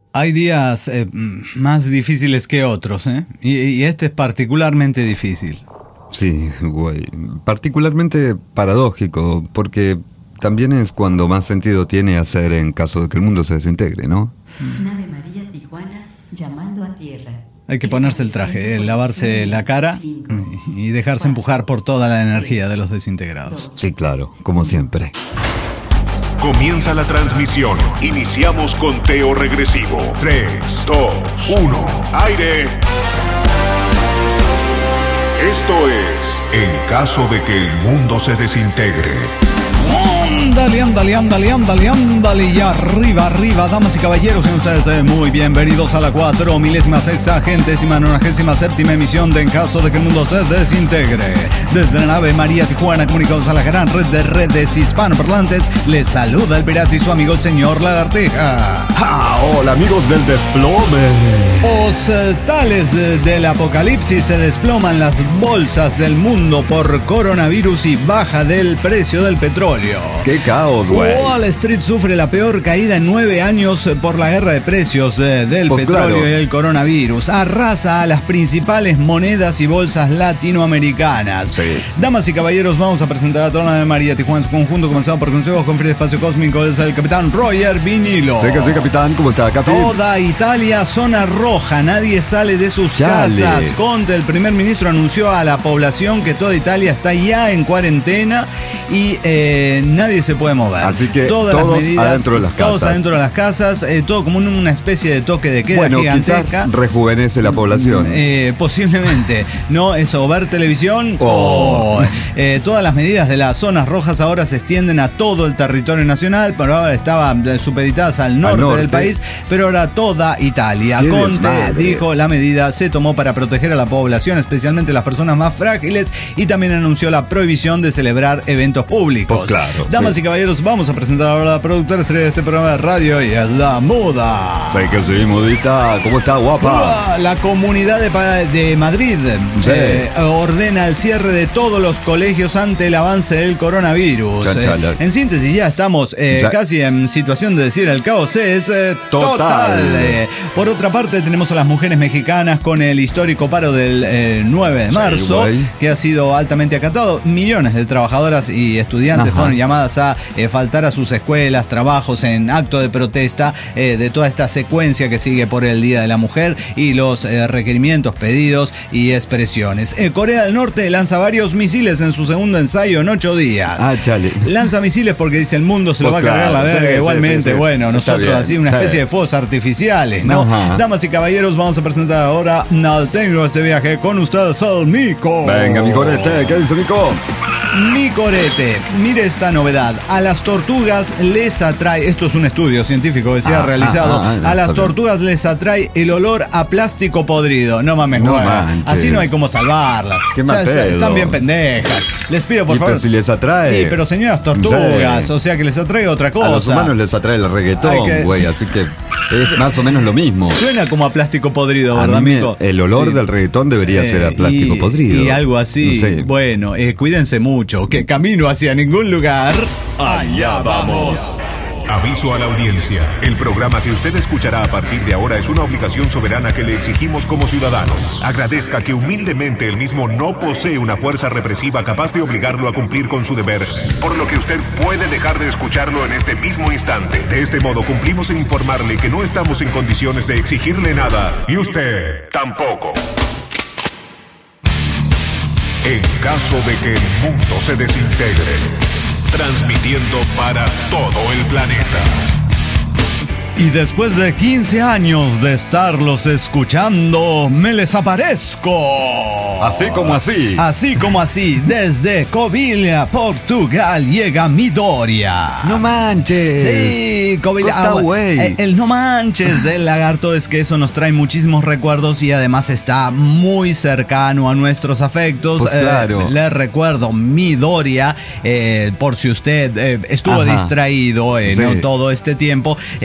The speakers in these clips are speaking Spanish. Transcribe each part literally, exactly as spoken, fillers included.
Hay días eh, más difíciles que otros, ¿eh? Y, y este es particularmente difícil. Sí, güey. Particularmente paradójico, porque también es cuando más sentido tiene hacer en caso de que el mundo se desintegre, ¿no? Nave María Tijuana llamando a tierra. Hay que ponerse el traje, eh, lavarse la cara y dejarse empujar por toda la energía de los desintegrados. Sí, claro, como siempre. Comienza la transmisión. Iniciamos conteo regresivo. tres, dos, uno. Aire. Esto es En caso de que el mundo se desintegre. Ándale, ándale, ándale, ándale, ándale. Y arriba, arriba, damas y caballeros, sean ustedes eh, muy bienvenidos a la cuatro milésima sexagentésima nonagésima séptima emisión de En caso de que el mundo se desintegre. Desde la nave María Tijuana, comunicados a la gran red de redes hispanoparlantes, les saluda el pirata y su amigo el señor Lagartija. ¡Ah! Hola, amigos del desplome. Hospitales del apocalipsis, se desploman las bolsas del mundo por coronavirus y baja del precio del petróleo. ¡Qué caos, güey! Wall Street sufre la peor caída en nueve años por la guerra de precios de, del pues petróleo claro. y el coronavirus. Arrasa a las principales monedas y bolsas latinoamericanas. Sí. Damas y caballeros, vamos a presentar a toda la de María Tijuana en su conjunto, comenzando por consejos con Free Espacio Cósmico. Es el capitán Roger Vinilo. Sí que sí, capitán. ¿Cómo está, capi? Toda Italia zona roja, nadie sale de sus Chale. casas. Conte, el primer ministro, anunció a la población que toda Italia está ya en cuarentena y eh, nadie se puede mover. Así que Todas todos las medidas, adentro de las todos casas. adentro de las casas, eh, todo como una especie de toque de queda Bueno, gigantesca. quizás rejuvenece la población. Eh, posiblemente, ¿no? Eso, ver televisión Oh. o eh, todas las medidas de las zonas rojas ahora se extienden a todo el territorio nacional, pero ahora estaban eh, supeditadas al norte, norte. del país, pero ahora toda Italia. ¡Qué Conte desmadre! dijo, la medida se tomó para proteger a la población, especialmente las personas más frágiles, y también anunció la prohibición de celebrar eventos públicos. Pues claro, Damas sí. y caballeros, vamos a presentar ahora a la productora estrella de este programa de radio, y es la Muda. Sí que sí, mudita. ¿Cómo está, guapa? La Comunidad de, Pa- de Madrid Sí. eh, ordena el cierre de todos los colegios ante el avance del coronavirus. Chanchala. Eh, en síntesis, ya estamos eh, Ya. casi en situación de decir el caos es eh, total. Total. Eh, por otra parte, tenemos a las mujeres mexicanas con el histórico paro del eh, nueve de Sí, marzo, güey. que ha sido altamente acatado. Millones de trabajadoras y estudiantes Ajá. fueron llamadas a eh, faltar a sus escuelas, trabajos en acto de protesta eh, de toda esta secuencia que sigue por el Día de la Mujer y los eh, requerimientos, pedidos y expresiones. Eh, Corea del Norte lanza varios misiles en su segundo ensayo en ocho días. Ah, chale. Lanza misiles porque dice el mundo se lo Pues va a cargar claro, la verga. sí, sí, Igualmente, sí, sí. bueno, Está nosotros bien, así una sí. especie de fuegos artificiales, ¿no? Ajá. Damas y caballeros, vamos a presentar ahora al técnico de este viaje con ustedes, el Mico. Venga, mi corete. ¿Qué dice, Mico? Mi corete, mire esta novedad. A las tortugas les atrae, esto es un estudio científico que se ha Ah, realizado, ah, ah, ah, a las está bien. tortugas les atrae el olor a plástico podrido. No mames, No no, manches. así no hay como salvarlas. Qué O sea, mal está- pedo. están bien pendejas. Les pido por Y favor. pero si les atrae. Sí, pero señoras tortugas, Sí. o sea que les atrae otra cosa. A los humanos les atrae el Hay reggaetón, que- güey, sí. así que es más o menos lo mismo. Suena como a plástico podrido, A ¿verdad, mí me- amigo? el olor Sí. del reggaetón debería ser a Eh, plástico y- podrido. Y algo así. No sé. Bueno, eh, cuídense mucho, que camino hacia ningún lugar. Allá vamos. Aviso a la audiencia. El programa que usted escuchará a partir de ahora es una obligación soberana que le exigimos como ciudadanos. Agradezca que humildemente el mismo no posee una fuerza represiva capaz de obligarlo a cumplir con su deber, por lo que usted puede dejar de escucharlo en este mismo instante. De este modo cumplimos en informarle que no estamos en condiciones de exigirle nada, y usted tampoco. En caso de que el mundo se desintegre, transmitiendo para todo el planeta. Y después de quince años de estarlos escuchando, me les aparezco. Así como así. Así como así, desde Covilha, Portugal, llega Midoriya. No manches. Sí, Covilha. Costa, Ah, bueno, güey. eh, el no manches del lagarto es que eso nos trae muchísimos recuerdos y además está muy cercano a nuestros afectos. Pues claro. Eh, les recuerdo, Midoriya, eh, por si usted eh, estuvo Ajá. distraído en Sí. todo este tiempo, eh, que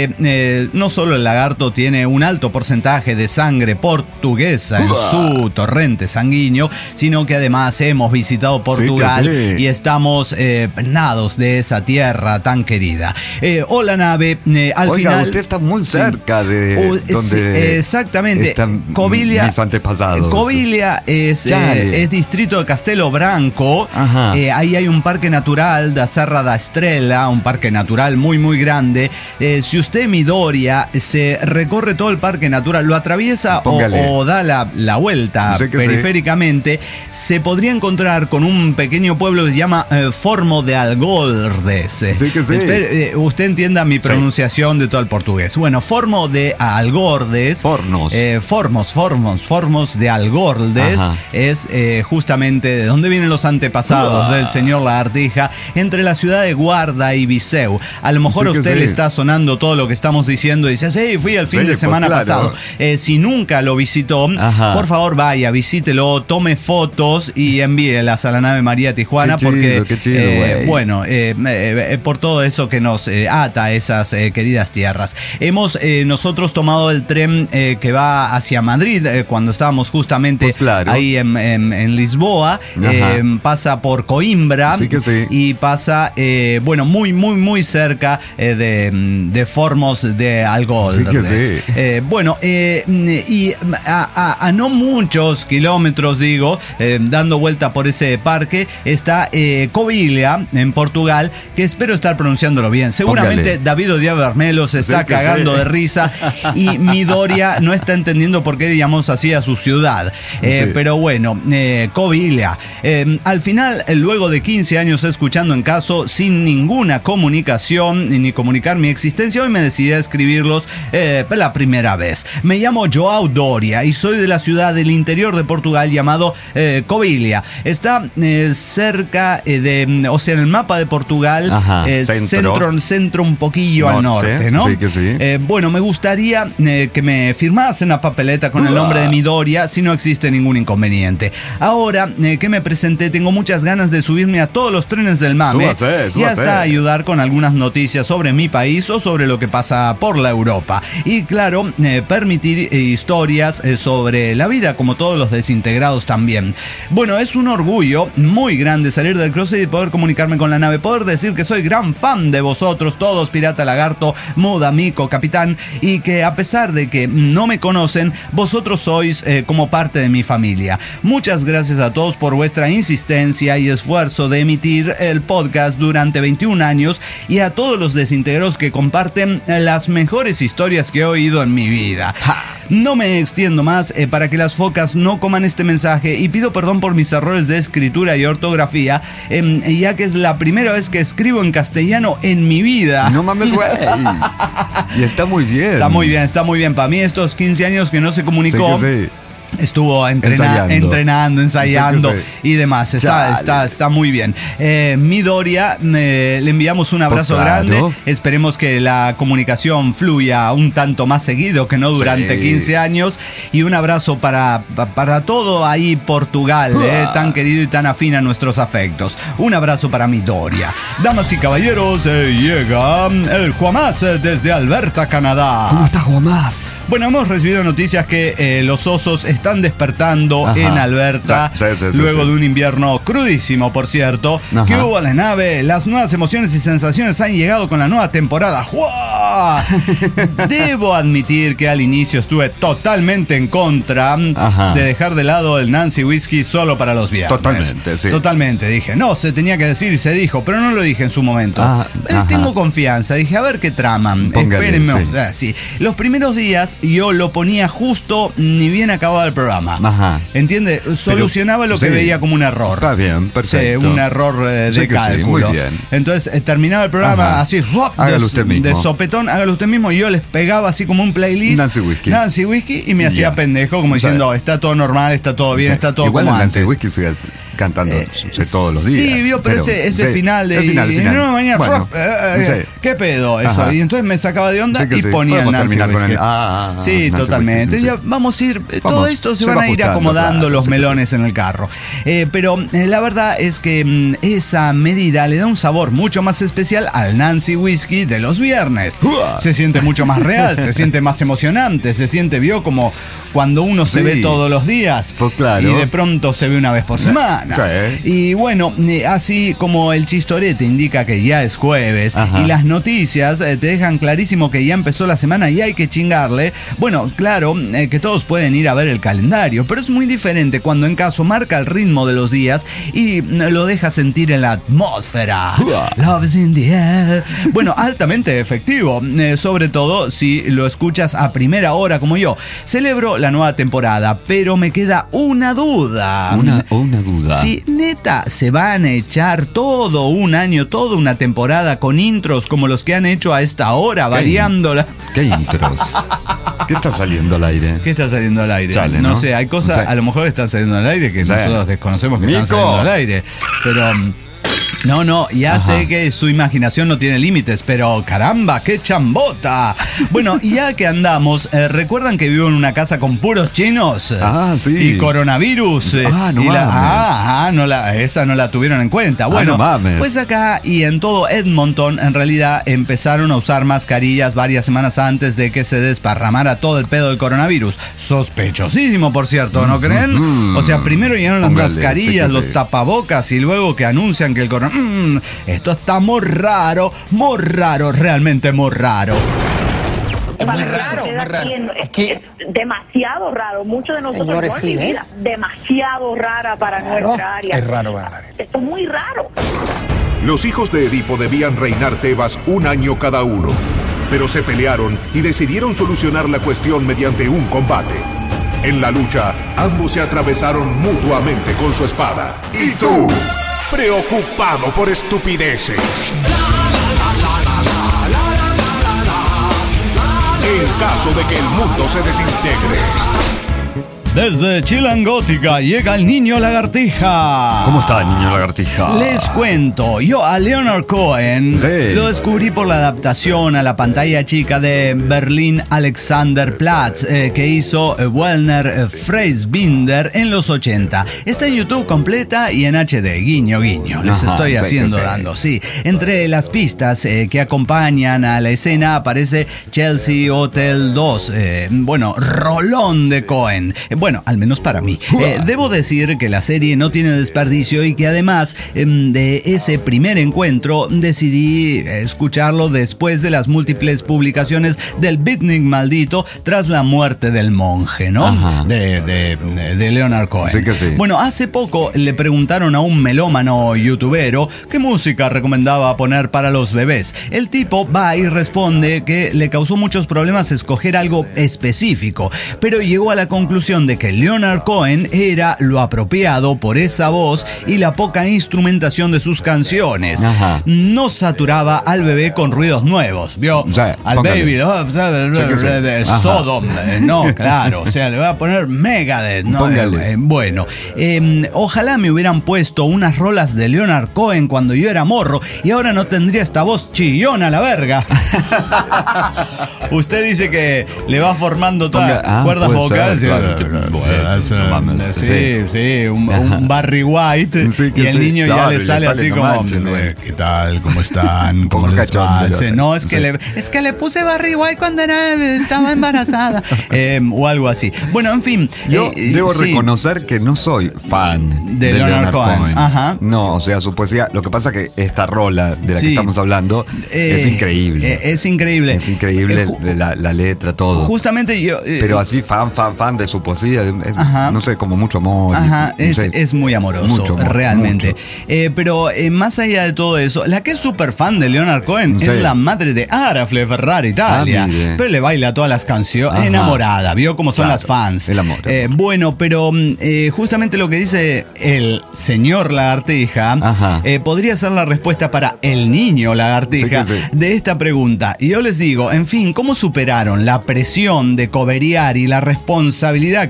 que eh, no solo el lagarto tiene un alto porcentaje de sangre portuguesa en su torrente sanguíneo, sino que además hemos visitado Portugal sí sí. y estamos eh, nados de esa tierra tan querida. Eh, hola nave, eh, al Oiga, final... usted está muy cerca sí. de uh, donde sí, exactamente. están Covilha, mis antepasados. Covilha es, eh, es distrito de Castelo Branco. Eh, ahí hay un parque natural de Serra da Estrela, un parque natural muy muy grande. Eh, si usted en Midoriya se recorre todo el parque natural, lo atraviesa o, o da la, la vuelta sé que periféricamente, sí. se podría encontrar con un pequeño pueblo que se llama eh, Formo de Algordes. Sí que sí. Espere, eh, usted entienda mi pronunciación sí. de todo el portugués. Bueno, Formo de Algordes. Fornos. Eh, formos, formos, formos de Algordes. Ajá. Es eh, justamente de donde vienen los antepasados uh. del señor Lagartija, entre la ciudad de Guarda y Viseu. A lo mejor sí a usted sí. le está sonando todo lo que estamos diciendo y dice, sí, fui el fin sí, de semana pues claro. pasado. Eh, si nunca lo visitó, Ajá. por favor vaya, visítelo, tome fotos y envíelas a la nave María Tijuana, qué porque, chido, qué chido, eh, bueno, eh, eh, por todo eso que nos eh, ata a esas eh, queridas tierras. Hemos eh, nosotros tomado el tren eh, que va hacia Madrid, eh, cuando estábamos justamente pues claro. ahí en, en, en Lisboa, eh, pasa por Coimbra sí que sí. y pasa, eh, bueno, muy, muy, muy cerca eh, de, de Formos de Algordes. Sí que sí. Eh, bueno, eh, y a, a, a no muchos kilómetros, digo, eh, dando vuelta por ese parque, está eh, Covilha, en Portugal, que espero estar pronunciándolo bien. Seguramente Póngale. David Díaz Bermelo se está sí cagando sí. de risa y Midoriya no está entendiendo por qué llamamos así a su ciudad. Eh, sí. Pero bueno, eh, Covilha. Eh, al final, luego de quince años escuchando en caso, sin ninguna comunicación ni comunicar mi existencia, hoy me decidí a escribirlos eh, la primera vez. Me llamo João Doria y soy de la ciudad del interior de Portugal llamado eh, Covilha. Está eh, cerca eh, de, o sea, en el mapa de Portugal, Ajá, eh, centro. centro, centro un poquillo norte, al norte, ¿no? Sí que sí. Eh, bueno, me gustaría eh, que me firmasen la papeleta con uh. el nombre de Midoriya si no existe ningún inconveniente. Ahora eh, que me presenté, tengo muchas ganas de subirme a todos los trenes del mame súbase, súbase. y hasta ayudar con algunas noticias sobre mi país o sobre lo que pasa por la Europa. Y claro, eh, permitir eh, historias eh, sobre la vida, como todos los desintegrados también. Bueno, es un orgullo muy grande salir del closet y poder comunicarme con la nave, poder decir que soy gran fan de vosotros todos, Pirata Lagarto, Muda, Mico, Capitán, y que a pesar de que no me conocen, vosotros sois eh, como parte de mi familia. Muchas gracias a todos por vuestra insistencia y esfuerzo de emitir el podcast durante veintiún años y a todos los desintegrados que comparten las mejores historias que he oído en mi vida. ¡Ja! No me extiendo más eh, para que las focas no coman este mensaje y pido perdón por mis errores de escritura y ortografía, eh, ya que es la primera vez que escribo en castellano en mi vida. No mames, güey. Y está muy bien. Está muy bien, está muy bien. Para mí estos quince años que no se comunicó... Sí que sí. Estuvo entrena ensayando. entrenando, ensayando sí, sí. y demás. Está, está, está muy bien. Eh, Midoriya, eh, le enviamos un abrazo pues claro. grande. Esperemos que la comunicación fluya un tanto más seguido que no durante sí. quince años. Y un abrazo para, para todo ahí Portugal, eh, tan querido y tan afín a nuestros afectos. Un abrazo para Midoriya. Damas y caballeros, eh, llega el Juamás eh, desde Alberta, Canadá. ¿Cómo está Juamás? Bueno, hemos recibido noticias que eh, los osos están despertando Ajá. en Alberta sí, sí, sí, luego sí, sí. de un invierno crudísimo, por cierto. Ajá. ¿Qué hubo en la nave? Las nuevas emociones y sensaciones han llegado con la nueva temporada. ¡Juá! Debo admitir que al inicio estuve totalmente en contra Ajá. de dejar de lado el Nancy Whiskey solo para los viernes. Totalmente, sí. Totalmente, dije. No, se tenía que decir y se dijo, pero no lo dije en su momento. Ah, Tengo confianza. Dije, a ver qué traman. Póngale, Espérenme. Sí. Ah, sí. Los primeros días yo lo ponía justo ni bien acababa el programa. Ajá. ¿Entiende? Solucionaba Pero, lo que sí. veía como un error. Está bien, perfecto. Sí, un error eh, de sí cálculo. Sí, muy bien. Entonces eh, terminaba el programa Ajá. así, ¡ruap! Hágalo de, usted mismo. de sopetón, hágalo usted mismo. Y yo les pegaba así como un playlist. Nancy Whiskey. Nancy Whiskey y me hacía yeah. pendejo, como diciendo, está todo normal, está todo bien, sí. está todo Igual como Nancy antes. Whiskey se hace. cantando Eh, todos los días. Sí, vio, pero, pero ese, ese sí, final de... El final, el y, final. Y no, mañana, bueno, eh, eh, sí. ¿qué pedo eso? Ajá. Y entonces me sacaba de onda sí y sí. ponía el Nancy terminar con Whiskey. el, ah, ah, Sí, Nancy totalmente. Whiskey, Ya sí. vamos a ir... Vamos, todo esto se, se van va a ir ajustando, acomodando claro, los sí, melones sí. en el carro. Eh, pero eh, la verdad es que mm, esa medida le da un sabor mucho más especial al Nancy Whiskey de los viernes. ¡Uah! Se siente mucho más real, se siente más emocionante, se siente, vio, como cuando uno se Sí. ve todos los días Pues claro. y de pronto se ve una vez por semana. Sí. Y bueno, eh, así como el chistorete indica que ya es jueves, Ajá. y las noticias eh, te dejan clarísimo que ya empezó la semana y hay que chingarle. Bueno, claro eh, que todos pueden ir a ver el calendario, pero es muy diferente cuando en caso marca el ritmo de los días y mm, lo deja sentir en la atmósfera. Uah. Love's in the air. Bueno, altamente efectivo, eh, sobre todo si lo escuchas a primera hora como yo. Celebro la nueva temporada, pero me queda una duda. Una, una duda. Si neta se van a echar todo un año, toda una temporada con intros como los que han hecho a esta hora, variándola. ¿Qué intros? ¿Qué está saliendo al aire? ¿Qué está saliendo al aire? Chale, no, ¿no? sé, hay cosas O sea, a lo mejor que están saliendo al aire que o sea, nosotros desconocemos que están Mico. saliendo al aire. Pero... mm, no, no, ya Ajá. sé que su imaginación no tiene límites, pero caramba, qué chambota. Bueno, y ya que andamos, eh, ¿recuerdan que vivo en una casa con puros chinos? Ah, sí. Y coronavirus. eh, Ah, no y la- mames. ah, ah, no la, esa no la tuvieron en cuenta. Bueno, no mames. pues acá y en todo Edmonton, en realidad, empezaron a usar mascarillas varias semanas antes de que se desparramara todo el pedo del coronavirus. Sospechosísimo, por cierto, ¿no creen? Mm, O sea, primero llegaron las póngale, mascarillas, sí que los sí. tapabocas y luego que anuncian que el coronavirus... Mm, esto está muy raro, muy raro, realmente muy raro. Es Para muy que raro, suceda muy raro. aquí en- Es Es, que- es demasiado raro. Muchos de nosotros, Señores, no, sí, mi ¿eh? vida, demasiado rara para Claro, nuestra área. es raro, para nadie. Esto es muy raro. Los hijos de Edipo debían reinar Tebas un año cada uno, pero se pelearon y decidieron solucionar la cuestión mediante un combate. En la lucha, ambos se atravesaron mutuamente con su espada. ¿Y tú? Preocupado por estupideces. En caso de que el mundo se desintegre. Desde Chilangótica llega el niño lagartija. ¿Cómo está, niño lagartija? Les cuento, yo a Leonard Cohen Sí. lo descubrí por la adaptación a la pantalla chica de Berlín Alexanderplatz eh, que hizo eh, Werner eh, Fassbinder en los ochenta. Está en YouTube completa y en H D, guiño, guiño. Les Ajá, estoy sí, haciendo sí. dando, sí. Entre las pistas eh, que acompañan a la escena aparece Chelsea Hotel dos. Eh, bueno, rolón de Cohen. Eh, Bueno, al menos para mí. Eh, debo decir que la serie no tiene desperdicio y que además em, de ese primer encuentro decidí escucharlo después de las múltiples publicaciones del beatnik maldito tras la muerte del monje, ¿no? Ajá. De, de, de Leonard Cohen. Sí que sí. Bueno, hace poco le preguntaron a un melómano youtubero qué música recomendaba poner para los bebés. El tipo va y responde que le causó muchos problemas escoger algo específico, pero llegó a la conclusión de que Leonard Cohen era lo apropiado por esa voz y la poca instrumentación de sus canciones. Ajá. No saturaba al bebé con ruidos nuevos, ¿vio? O sea, al póngale. baby, ¿no? Sí que sí. de Ajá. Sodom, eh, no, claro, o sea, le voy a poner Megadeth, ¿no? Póngale. Eh, bueno, eh, ojalá me hubieran puesto unas rolas de Leonard Cohen cuando yo era morro y ahora no tendría esta voz chillona a la verga. Usted dice que le va formando todas Ponga- ah, cuerdas puede vocales. ser, y- claro, que- Bueno, eh, eso, no mames, sí, sí. sí, un, un Barry White Sí, que y el sí, niño claro, ya le le sale, sale, así no como, manches, eh, güey. ¿qué tal? ¿Cómo están? ¿Cómo Como les cachondo, va? lo Sí, hace. No, es que Sí. le es que le puse Barry White cuando era, estaba embarazada. Eh, o algo así. Bueno, en fin. Yo eh, debo sí. reconocer que no soy fan De de, Leonard Leonard, Cohen. Cohen. Ajá. No, o sea, su poesía. Lo que pasa que esta rola de la Sí. que estamos hablando Eh, es increíble. eh, es increíble. Es increíble Eh, ju- la, la letra, todo. Justamente yo. eh, Pero así, fan, fan, fan de su poesía. es- Ajá. no sé, como mucho amor. Ajá, no es, sé. es muy amoroso, Mucho amor, realmente. mucho. Eh, pero eh, más allá de todo eso, la que es súper fan de Leonard Cohen Sí. es la madre de Arafle Ferrari Italia. Ah, mire. Pero le baila todas las canciones. Ajá. Enamorada, vio cómo son Claro, las fans. el amor, el Eh, amor. bueno, pero mm, eh, justamente lo que dice el señor Lagartija Ajá. eh, podría ser la respuesta para el niño Lagartija Sí que sí. de esta pregunta. Y yo les digo, en fin, ¿cómo superaron la presión de coberear y la responsabilidad que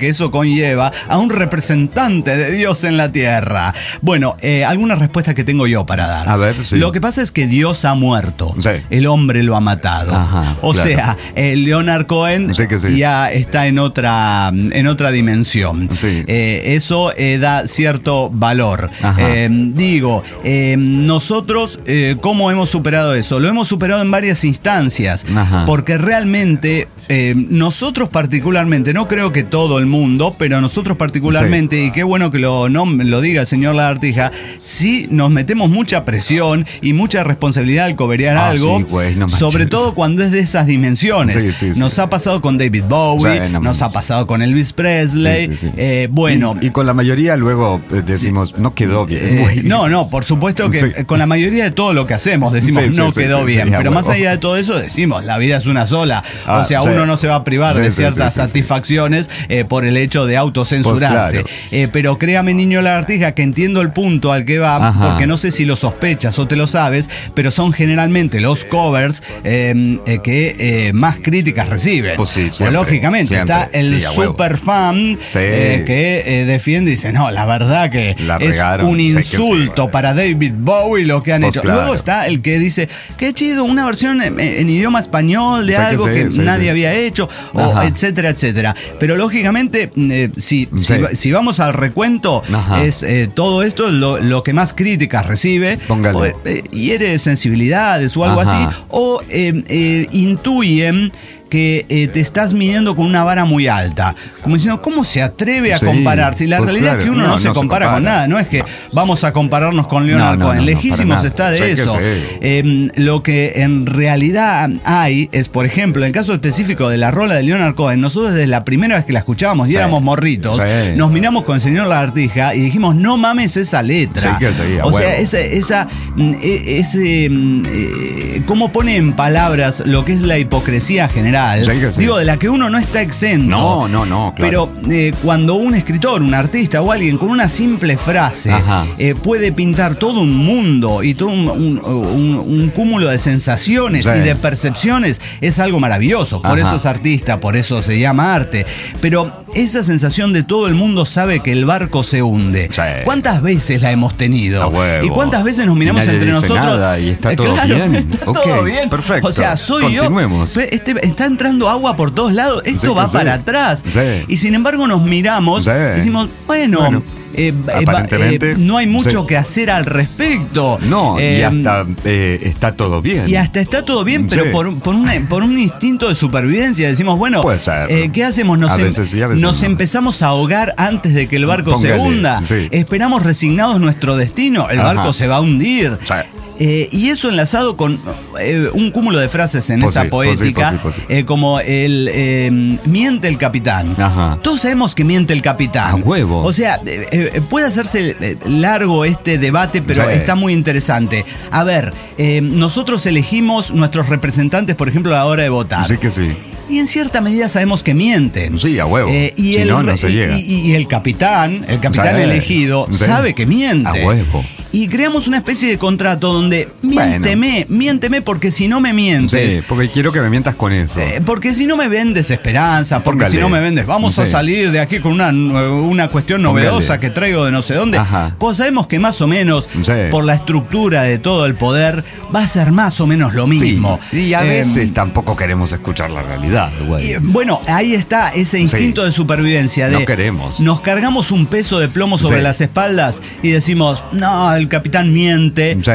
que eso conlleva a un representante de Dios en la tierra. Bueno, eh, algunas respuestas que tengo yo para dar. A ver, sí. Lo que pasa es que Dios ha muerto. Sí. El hombre lo ha matado. Ajá, o claro. sea, eh, Leonard Cohen Sí que sí. ya está en otra, en otra dimensión. Sí. Eh, eso eh, da cierto valor. Eh, digo, eh, nosotros, eh, ¿cómo hemos superado eso? Lo hemos superado en varias instancias. Ajá. Porque realmente, eh, nosotros particularmente, no creo que todo el mundo, pero nosotros particularmente, sí. y qué bueno que lo, no, lo diga el señor Lagartija, sí nos metemos mucha presión y mucha responsabilidad al coberear Ah, algo, sí, güey, no sobre manches. todo cuando es de esas dimensiones. Sí, sí, sí. Nos ha pasado con David Bowie, Sí, no nos ha manches. pasado con Elvis Presley. Sí, sí, sí. Eh, bueno. Y, y con la mayoría luego eh, decimos, no quedó bien. Eh, güey. no, no, por supuesto que Sí. eh, con la mayoría de todo lo que hacemos decimos Sí, sí, no sí, quedó sí, bien, sí, pero a más huevo. allá de todo eso decimos la vida es una sola, Ah, o sea sí. uno no se va a privar Sí, de sí, ciertas sí, sí, sí. satisfacciones eh, por el hecho de autocensurarse. Pues claro. Eh, pero créame, niño Lagartija, que entiendo el punto al que va, Ajá. porque no sé si lo sospechas o te lo sabes, pero son generalmente los covers eh, eh, que eh, más críticas reciben. Pues sí, Pues siempre, lógicamente siempre. está el Sí, a huevo. super fan Sí. eh, que eh, defiende y dice, no, la verdad que La es regaron, un sé que insulto sí. para David Bowie lo que han Pues hecho. claro. Luego está el que dice, qué chido, una versión en, en idioma español de Sé que algo sí, que sí, nadie sí. había hecho, o Ajá. etcétera, etcétera. Pero lógicamente, eh, si, Sí. si, va- si vamos al recuento, Ajá. es eh, todo esto lo, lo que más críticas recibe. Póngale. O, eh, hiere sensibilidades o algo Ajá. así, o eh, eh, intuyen que eh, te estás midiendo con una vara muy alta. Como diciendo, ¿cómo se atreve a Sí, compararse? Y la pues realidad claro, es que uno no, no, se, no se compara con compara. nada. No es que vamos a compararnos con Leonard No, no, Cohen. no, no, Lejísimos para está de nada. Sé que eso. sí. Eh, lo que en realidad hay es, por ejemplo, en el caso específico de la rola de Leonard Cohen, nosotros desde la primera vez que la escuchábamos y Sí. éramos morritos, Sí. nos miramos con el señor Lagartija y dijimos, no mames esa letra. Sí que sí, a o sea, huevo. esa, esa, mm, e- ese, mm, eh, cómo pone en palabras lo que es la hipocresía general. Sí que sí. Digo, de la que uno no está exento. No, no, no, claro. Pero eh, cuando un escritor, un artista o alguien con una simple frase Ajá. eh, puede pintar todo un mundo y todo un, un- un- un cúmulo de sensaciones Sí. y de percepciones, es algo maravilloso. Por Ajá. eso es artista, por eso se llama arte. Pero esa sensación de todo el mundo sabe que el barco se hunde. Sí. ¿Cuántas veces la hemos tenido? A huevo. ¿Y cuántas veces nos miramos Y nadie entre dice nosotros? nada y está Eh, todo claro, bien. Está Ok, todo bien. perfecto. O sea, soy Continuemos. yo. Este, está entrando agua por todos lados. Esto Sí que va sí. para atrás. Sí. Y sin embargo nos miramos Sí. y decimos, bueno, Bueno, eh, eh, aparentemente, eh, no hay mucho sí. que hacer al respecto. No, y Eh, hasta eh, está todo bien. y hasta está todo bien, pero Sí. por, un- por, una- por un instinto de supervivencia decimos, bueno, Puede ser. eh, ¿qué hacemos? Nos, A em- veces sí, a veces nos no. empezamos a ahogar antes de que el barco Póngale, se hunda. sí. Esperamos resignados nuestro destino, el Ajá. barco se va a hundir. Sí. Eh, y eso enlazado con eh, un cúmulo de frases en Pues esa sí, pues sí, poética, pues sí, pues sí. eh, como el eh, miente el capitán. Ajá. Todos sabemos que miente el capitán. A huevo. O sea, eh, eh, puede hacerse eh, largo este debate, pero Sí. está muy interesante. A ver, eh, nosotros elegimos nuestros representantes, por ejemplo, a la hora de votar. Sí que sí. Y en cierta medida sabemos que mienten. Sí, a huevo. Eh, y, Si el, no, no re- se y- llega. Y, y el capitán, el capitán Sí. elegido, Sí. sabe que miente. A huevo. Y creamos una especie de contrato donde miénteme, miénteme porque si no me mientes. Sí, porque quiero que me mientas con eso. eh, porque si no me vendes esperanza, porque Póngale. si no me vendes, vamos a Sí. salir de aquí con una, una cuestión Póngale. novedosa que traigo de no sé dónde. Ajá. Pues sabemos que más o menos, Sí. por la estructura de todo el poder, va a ser más o menos lo mismo. Sí, y a Eh, veces tampoco queremos escuchar la realidad, güey. y, bueno, ahí está ese instinto Sí. de supervivencia. De, No queremos. Nos cargamos un peso de plomo sobre Sí. las espaldas y decimos, no, el capitán miente. Sí.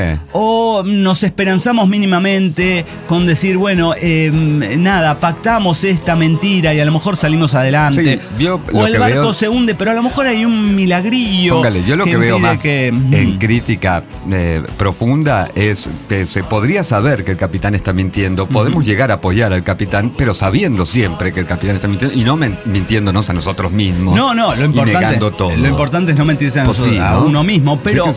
O nos esperanzamos mínimamente con decir, bueno, eh, nada, pactamos esta mentira y a lo mejor salimos adelante. Sí, yo o lo el que barco veo- se hunde, pero a lo mejor hay un milagrillo. Póngale, yo lo que, veo impide más que- en crítica eh, profunda es que se podría saber que el capitán está mintiendo, podemos llegar a apoyar al capitán, pero sabiendo siempre que el capitán está mintiendo y no men- mintiéndonos a nosotros mismos. No, no, lo y importante, negando todo. lo importante es no mentirse a, Pues nosotros- sí, a ¿no? uno mismo, pero Sí que sí. uno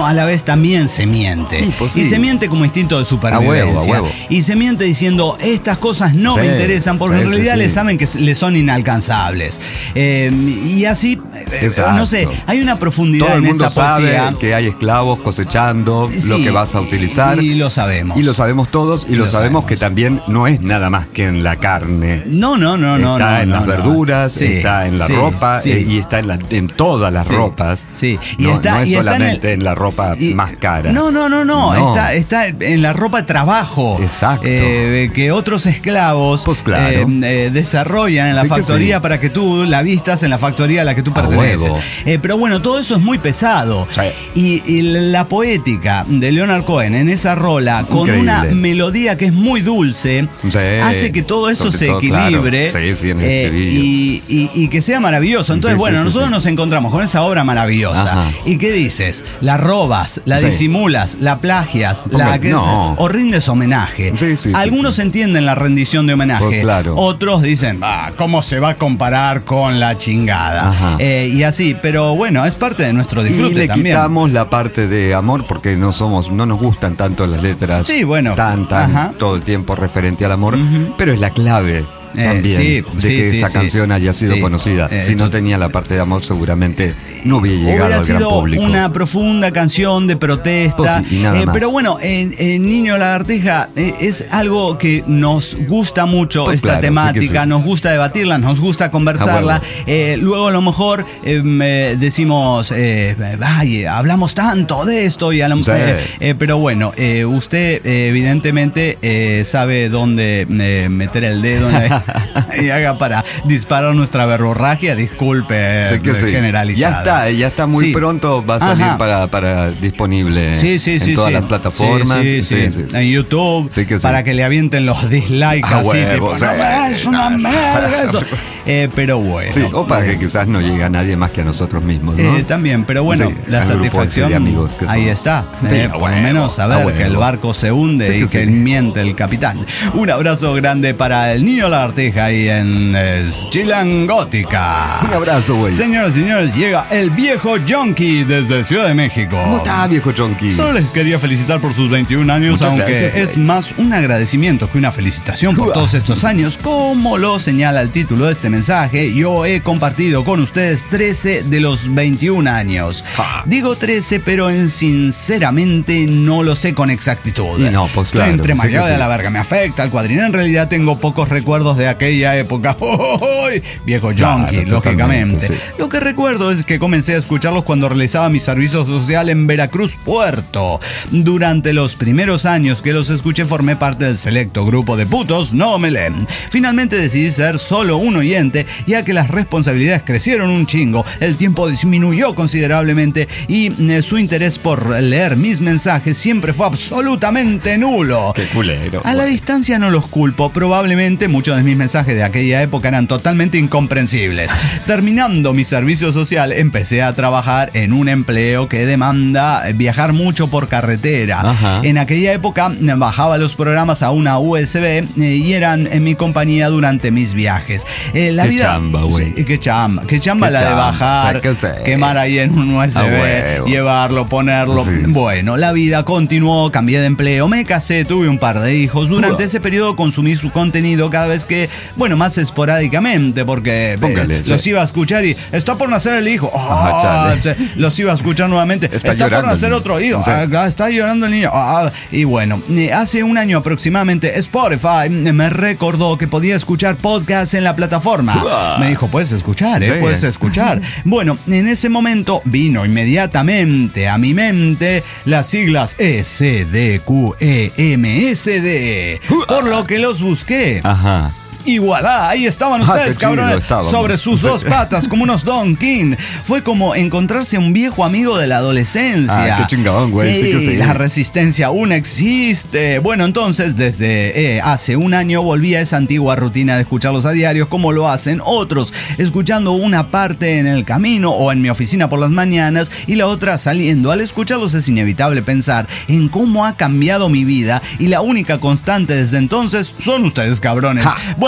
uno a la vez también se miente. Sí, pues sí. Y se miente como instinto de supervivencia. A huevo, a huevo. Y se miente diciendo, estas cosas no Sí, me interesan, porque sí, en realidad sí, sí. le saben que le son inalcanzables. Eh, y así, eh, Exacto. no sé, hay una profundidad Todo el en mundo esa sabe poesía. que hay esclavos cosechando Sí, lo que vas a utilizar. Y lo sabemos. Y lo sabemos todos, y, Y lo, lo sabemos, sabemos. que también no es nada más que en la carne. No, no, no, no. Está no, en no, las no. verduras, Sí, está en la sí, ropa sí. eh, y está en, la- en todas las Sí, ropas. sí. Y no, está- no es y está en solamente en, el- la ropa Y- más cara. No, no, no, no. No. Está, está en la ropa de trabajo. Exacto. Eh, que otros esclavos Pues claro. eh, eh, desarrollan en la Sí que factoría sí. para que tú la vistas en la factoría a la que tú A perteneces. huevo. Eh, pero bueno, todo eso es muy pesado. Sí. Y, y la poética de Leonard Cohen en esa rola, con Increíble. una melodía que es muy dulce, Sí. hace que todo eso Sobre se todo, claro. equilibre. Sí, sí, en el eh, estribillo. y, y- y que sea maravilloso. Entonces, Sí, sí, bueno, sí, nosotros sí. nos encontramos con esa obra maravillosa. Ajá. ¿Y qué dices? La robas, la Sí. disimulas, la plagias, Hombre, la que no. o rindes homenaje. Sí, sí, sí, Algunos sí. entienden la rendición de homenaje. Pues claro. Otros dicen, ah, ¿cómo se va a comparar con la chingada? Ajá. Eh, y así, pero bueno, es parte de nuestro disfrute Y le también. quitamos la parte de amor porque no somos, no nos gustan tanto las letras. Sí, bueno. Tan, tan, Ajá. todo el tiempo referente al amor. Ujú. Pero es la clave Eh, también sí, de sí, que sí, esa sí. canción haya sido Sí. conocida. Eh, si no tú- tenía la parte de amor, seguramente no hubiera llegado Hubiera al gran sido público. una profunda canción de protesta. Pues sí, y nada Eh, más. pero bueno, en, en Niño Lagartija eh, es algo que nos gusta mucho, Pues esta claro, sí que temática, sí. nos gusta debatirla, nos gusta conversarla. Ah, bueno. Eh, luego a lo mejor eh, me decimos, eh, ay, hablamos tanto de esto, y a lo Sí. eh, eh, pero bueno, eh, usted eh, evidentemente eh, sabe dónde eh, meter el dedo en la- y haga para disparar nuestra verborragia. Disculpe, Sé que eh, sí. generalizada. Ya está, ya está muy Sí. pronto, va a salir Ajá. para, para disponible Sí, sí, en sí, todas sí. las plataformas. Sí, sí, sí. En YouTube, Sí que sí. para que le avienten los dislikes Ah, así, huevo, tipo, sí. no, es una merda eso. Eh, pero bueno. Sí, o para que eh, quizás no llegue a nadie más que a nosotros mismos, ¿no? eh, también, pero bueno, Sí, la al grupo ese satisfacción de amigos que ahí somos. está. Sí, eh, a por huevo, lo menos a saber huevo. que el barco se hunde Sí y que que sí. miente el capitán. Un abrazo grande para el Niño Lagartija ahí en eh, Chilangótica. Un abrazo, güey. Señoras y señores, llega el viejo Junkie desde Ciudad de México. ¿Cómo está, viejo Chonky? Solo les quería felicitar por sus veintiún años, Muchas aunque gracias, es güey. más un agradecimiento que una felicitación por Uah. todos estos años. Como lo señala el título de este mensaje, yo he compartido con ustedes trece de los veintiún años. Ja. Digo trece, pero en sinceramente no lo sé con exactitud. Y no, pues Estoy claro, entre sé que mareado sí. de la verga, me afecta el cuadrino. En realidad tengo pocos recuerdos de aquella época. ¡Uy! Viejo Claro, junkie, totalmente, lógicamente. sí. Lo que recuerdo es que comencé a escucharlos cuando realizaba mi servicio social en Veracruz, Puerto. Durante los primeros años que los escuché formé parte del selecto grupo de putos No Me Leen. Finalmente decidí ser solo un oyente, ya que las responsabilidades crecieron un chingo, el tiempo disminuyó considerablemente y eh, su interés por leer mis mensajes siempre fue absolutamente nulo. Qué culero. A la güey. distancia no los culpo, probablemente muchos de mis mensajes de aquella época eran totalmente incomprensibles. Terminando mi servicio social, empecé a trabajar en un empleo que demanda viajar mucho por carretera. Ajá. En aquella época bajaba los programas a una U S B eh, y eran en mi compañía durante mis viajes. Eh, la Qué vida, chamba, güey. Sí, qué chamba, qué chamba Qué la de chamba, bajar, o sea, que sé. quemar ahí en un U S B, A huevo. llevarlo, ponerlo. Sí. Bueno, la vida continuó, cambié de empleo, me casé, tuve un par de hijos. Durante Uah. ese periodo consumí su contenido cada vez que, bueno, más esporádicamente, porque eh, Póngale, los sí. iba a escuchar y está por nacer el hijo. Ajá, Ah, chale. se- los iba a escuchar nuevamente. Está Está, por llorando nacer el otro niño. hijo. Sí. Ah, está llorando el niño. Ah, y bueno, eh, hace un año aproximadamente Spotify me recordó que podía escuchar podcasts en la plataforma. Uah. Me dijo, puedes escuchar, ¿eh? Sí. Puedes escuchar. Bueno, en ese momento vino inmediatamente a mi mente las siglas S D Q E M S D, por lo que los busqué. Ajá. Y voilà, ahí estaban Ah, ustedes, qué chido cabrones, estábamos. sobre sus Sí. dos patas, como unos Don King. Fue como encontrarse un viejo amigo de la adolescencia. Ah, qué chingón, güey, sí que sí. La resistencia aún existe. Bueno, entonces, desde eh, hace un año volví a esa antigua rutina de escucharlos a diarios, como lo hacen otros, escuchando una parte en el camino o en mi oficina por las mañanas y la otra saliendo. Al escucharlos es inevitable pensar en cómo ha cambiado mi vida y la única constante desde entonces son ustedes, cabrones. Ja. Bueno,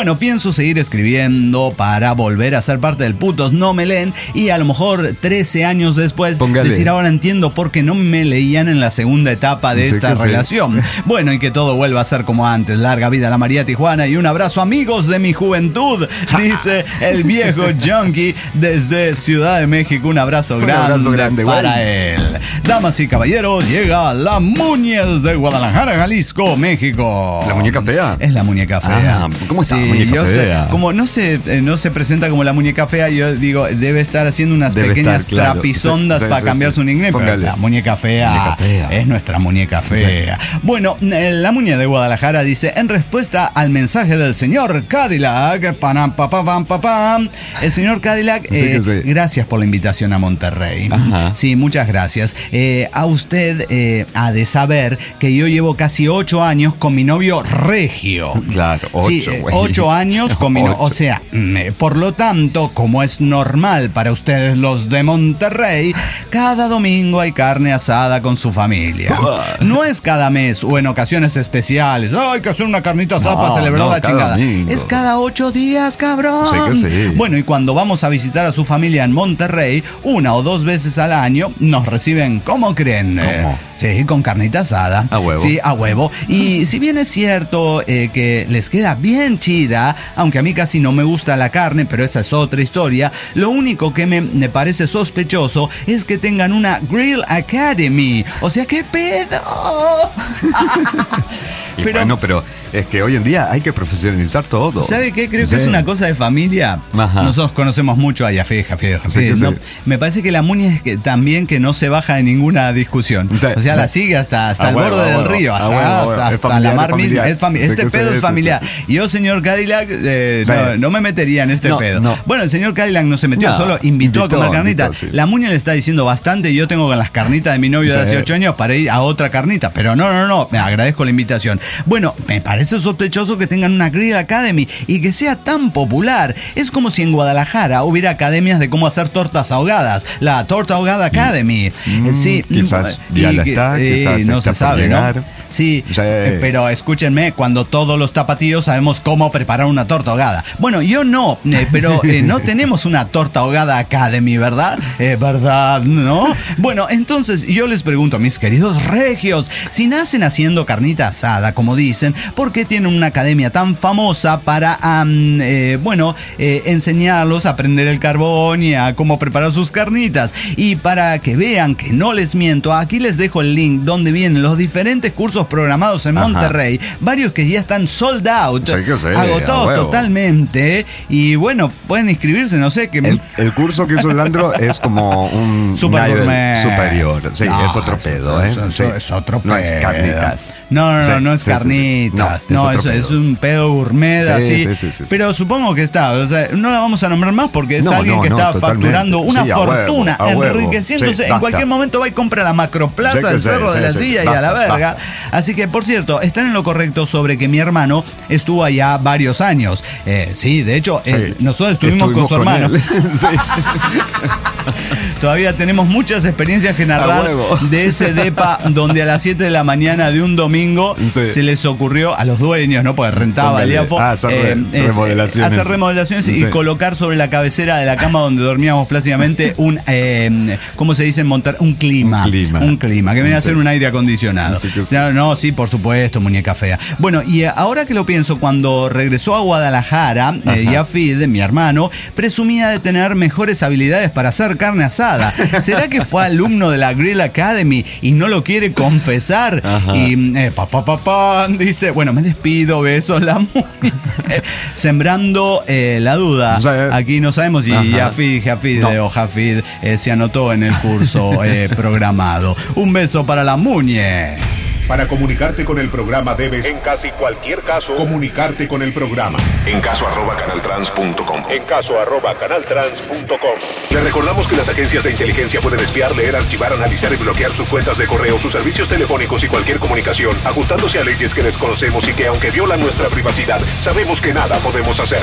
Bueno, pienso seguir escribiendo para volver a ser parte del Putos No Me Leen y a lo mejor trece años después Póngale. decir ahora entiendo por qué no me leían en la segunda etapa de Sí, esta que sí. relación. Bueno, y que todo vuelva a ser como antes. Larga vida a la María Tijuana y un abrazo, amigos de mi juventud, dice el viejo junkie desde Ciudad de México. Un abrazo Un grande, abrazo grande, para güey. él. Damas y caballeros, llega la Muñez de Guadalajara, Jalisco, México. ¿La muñeca fea? Es la muñeca fea. Ah, ¿cómo está la muñeca yo sé, fea? como no se, eh, no se presenta como la muñeca fea, yo digo, debe estar haciendo unas Debe pequeñas estar, claro. trapisondas Sí, sí, para sí, cambiar sí. su nickname. Pero Póngale. la muñeca fea, Muñeca fea. es nuestra muñeca fea. Bueno, eh, la muñeca de Guadalajara dice, en respuesta al mensaje del señor Cadillac, panam, pa, pa, pam, pa, pam, el señor Cadillac, Sí, eh, que sí. gracias por la invitación a Monterrey. Ajá. Sí, muchas gracias. Eh, a usted eh, ha de saber que yo llevo casi ocho años con mi novio Regio. Claro, Sí, ocho, eh, güey. ocho años con mi novio. Ocho. O sea, mm, eh, por lo tanto, como es normal para ustedes los de Monterrey, cada domingo hay carne asada con su familia. No es cada mes o en ocasiones especiales. "Ah, hay que hacer una carnita asada No, para celebrar no, la cada chingada. domingo. Es cada ocho días, cabrón. Sí que sí. Bueno, y cuando vamos a visitar a su familia en Monterrey, una o dos veces al año, nos reciben, ¿cómo creen? Eh, ¿Cómo? sí, con carnita asada. A huevo. Sí, a huevo. Y si bien es cierto eh, que les queda bien chida, aunque a mí casi no me gusta la carne, pero esa es otra historia, lo único que me, me parece sospechoso es que tengan una Grill Academy. O sea, ¿qué pedo? Y Pero- bueno, pero es que hoy en día hay que profesionalizar todo. ¿Sabe qué? Creo Sí. que es una cosa de familia. Ajá. Nosotros conocemos mucho a Jafé, Jafé, Jafé, Sí que ¿no? sí. Me parece que la Muñe es que también que no se baja de ninguna discusión. Sí, o sea, sí. la sigue hasta, hasta A el huevo, borde a del huevo, río, a hasta, huevo, a huevo. hasta- Es hasta familiar, la mar es misma. familiar. Es fami- Sí este que pedo sí, es sí, familiar. sí, Yo, señor Cadillac, eh, Sí. no, no me metería en este No, pedo. no. Bueno, el señor Cadillac no se metió, No, solo invitó, invitó, a comer carnita. invitó, sí. La Muñe le está diciendo bastante. Yo tengo con las carnitas de mi novio de Sí. hace ocho años para ir a otra carnita. Pero no, no, no. Me agradezco la invitación. Bueno, me parece sospechoso que tengan una Grill Academy y que sea tan popular. Es como si en Guadalajara hubiera academias de cómo hacer tortas ahogadas. La Torta Ahogada Academy. Mm, Eh, sí, quizás y ya la que- está, eh, quizás no está se por sabe, llegar. ¿no? Sí, Sí. eh, pero escúchenme, cuando todos los tapatíos sabemos cómo preparar una torta ahogada. Bueno, yo no, eh, pero eh, no tenemos una Torta Ahogada Academy, ¿verdad? Eh, ¿Verdad? ¿No? Bueno, entonces yo les pregunto a mis queridos regios, si nacen haciendo carnita asada, como dicen, ¿por qué tienen una academia tan famosa para, am, eh, bueno, eh, enseñarlos a aprender el carbón y a cómo preparar sus carnitas? Y para que vean que no les miento, aquí les dejo el link donde vienen los diferentes cursos programados en Ajá. Monterrey, varios que ya están sold out, Sí que sí, agotados a huevo. totalmente, y bueno, pueden inscribirse, no sé, que... El, el curso que hizo Landro es como un Super nivel gourmet. superior. Sí, No, es otro pedo, ¿eh? eso- Sí. eso es otro No es pedo. carnitas. No, no, no, Sí, no es sí, sí, sí. carnitas. No, No, es otro eso es pedo. un pedo gourmet Sí, así. sí, sí, sí, sí. Pero supongo que está. O sea, no la vamos a nombrar más porque es No, alguien no, que no, está totalmente. facturando una Sí, a huevo, fortuna, a huevo. enriqueciéndose. Sí, en basta. cualquier momento va y compra la macroplaza Sí que del sí, Cerro sí, de la sí. Silla y a la Basta, verga. basta. Así que, por cierto, están en lo correcto sobre que mi hermano estuvo allá varios años. Eh, sí, de hecho, eh, Sí. nosotros estuvimos, con su hermano. él. Sí. Todavía tenemos muchas experiencias que A narrar huevo. de ese depa donde a las siete de la mañana de un domingo Sí. se les ocurrió a los dueños, ¿no? Porque rentaba el Póngale. IAFO. Ah, hacer re- es, remodelaciones. hacer remodelaciones y Sí. colocar sobre la cabecera de la cama donde dormíamos plácidamente un, eh, ¿cómo se dice en Monterrey? Un clima. Un clima. Un clima, que viene a Sí. ser un aire acondicionado. Sí que sí. No, no, sí, por supuesto, muñeca fea. Bueno, y ahora que lo pienso, cuando regresó a Guadalajara, eh, Yafid, mi hermano, presumía de tener mejores habilidades para hacer carne asada. ¿Será que fue alumno de la Grill Academy y no lo quiere confesar? Ajá. Y eh, pa, pa, pa, pa, dice, bueno, me despido, besos, la mu- eh, sembrando eh, la duda. O sea, Aquí no sabemos si ajá. Yafid, Jafid No. eh, o Jafid eh, se anotó en el curso eh, programado. Un beso para la Muñe. Para comunicarte con el programa debes, en casi cualquier caso, comunicarte con el programa. En caso arroba canaltrans punto com. En caso arroba canaltrans punto com. Le recordamos que las agencias de inteligencia pueden espiar, leer, archivar, analizar y bloquear sus cuentas de correo, sus servicios telefónicos y cualquier comunicación, ajustándose a leyes que desconocemos y que, aunque violan nuestra privacidad, sabemos que nada podemos hacer.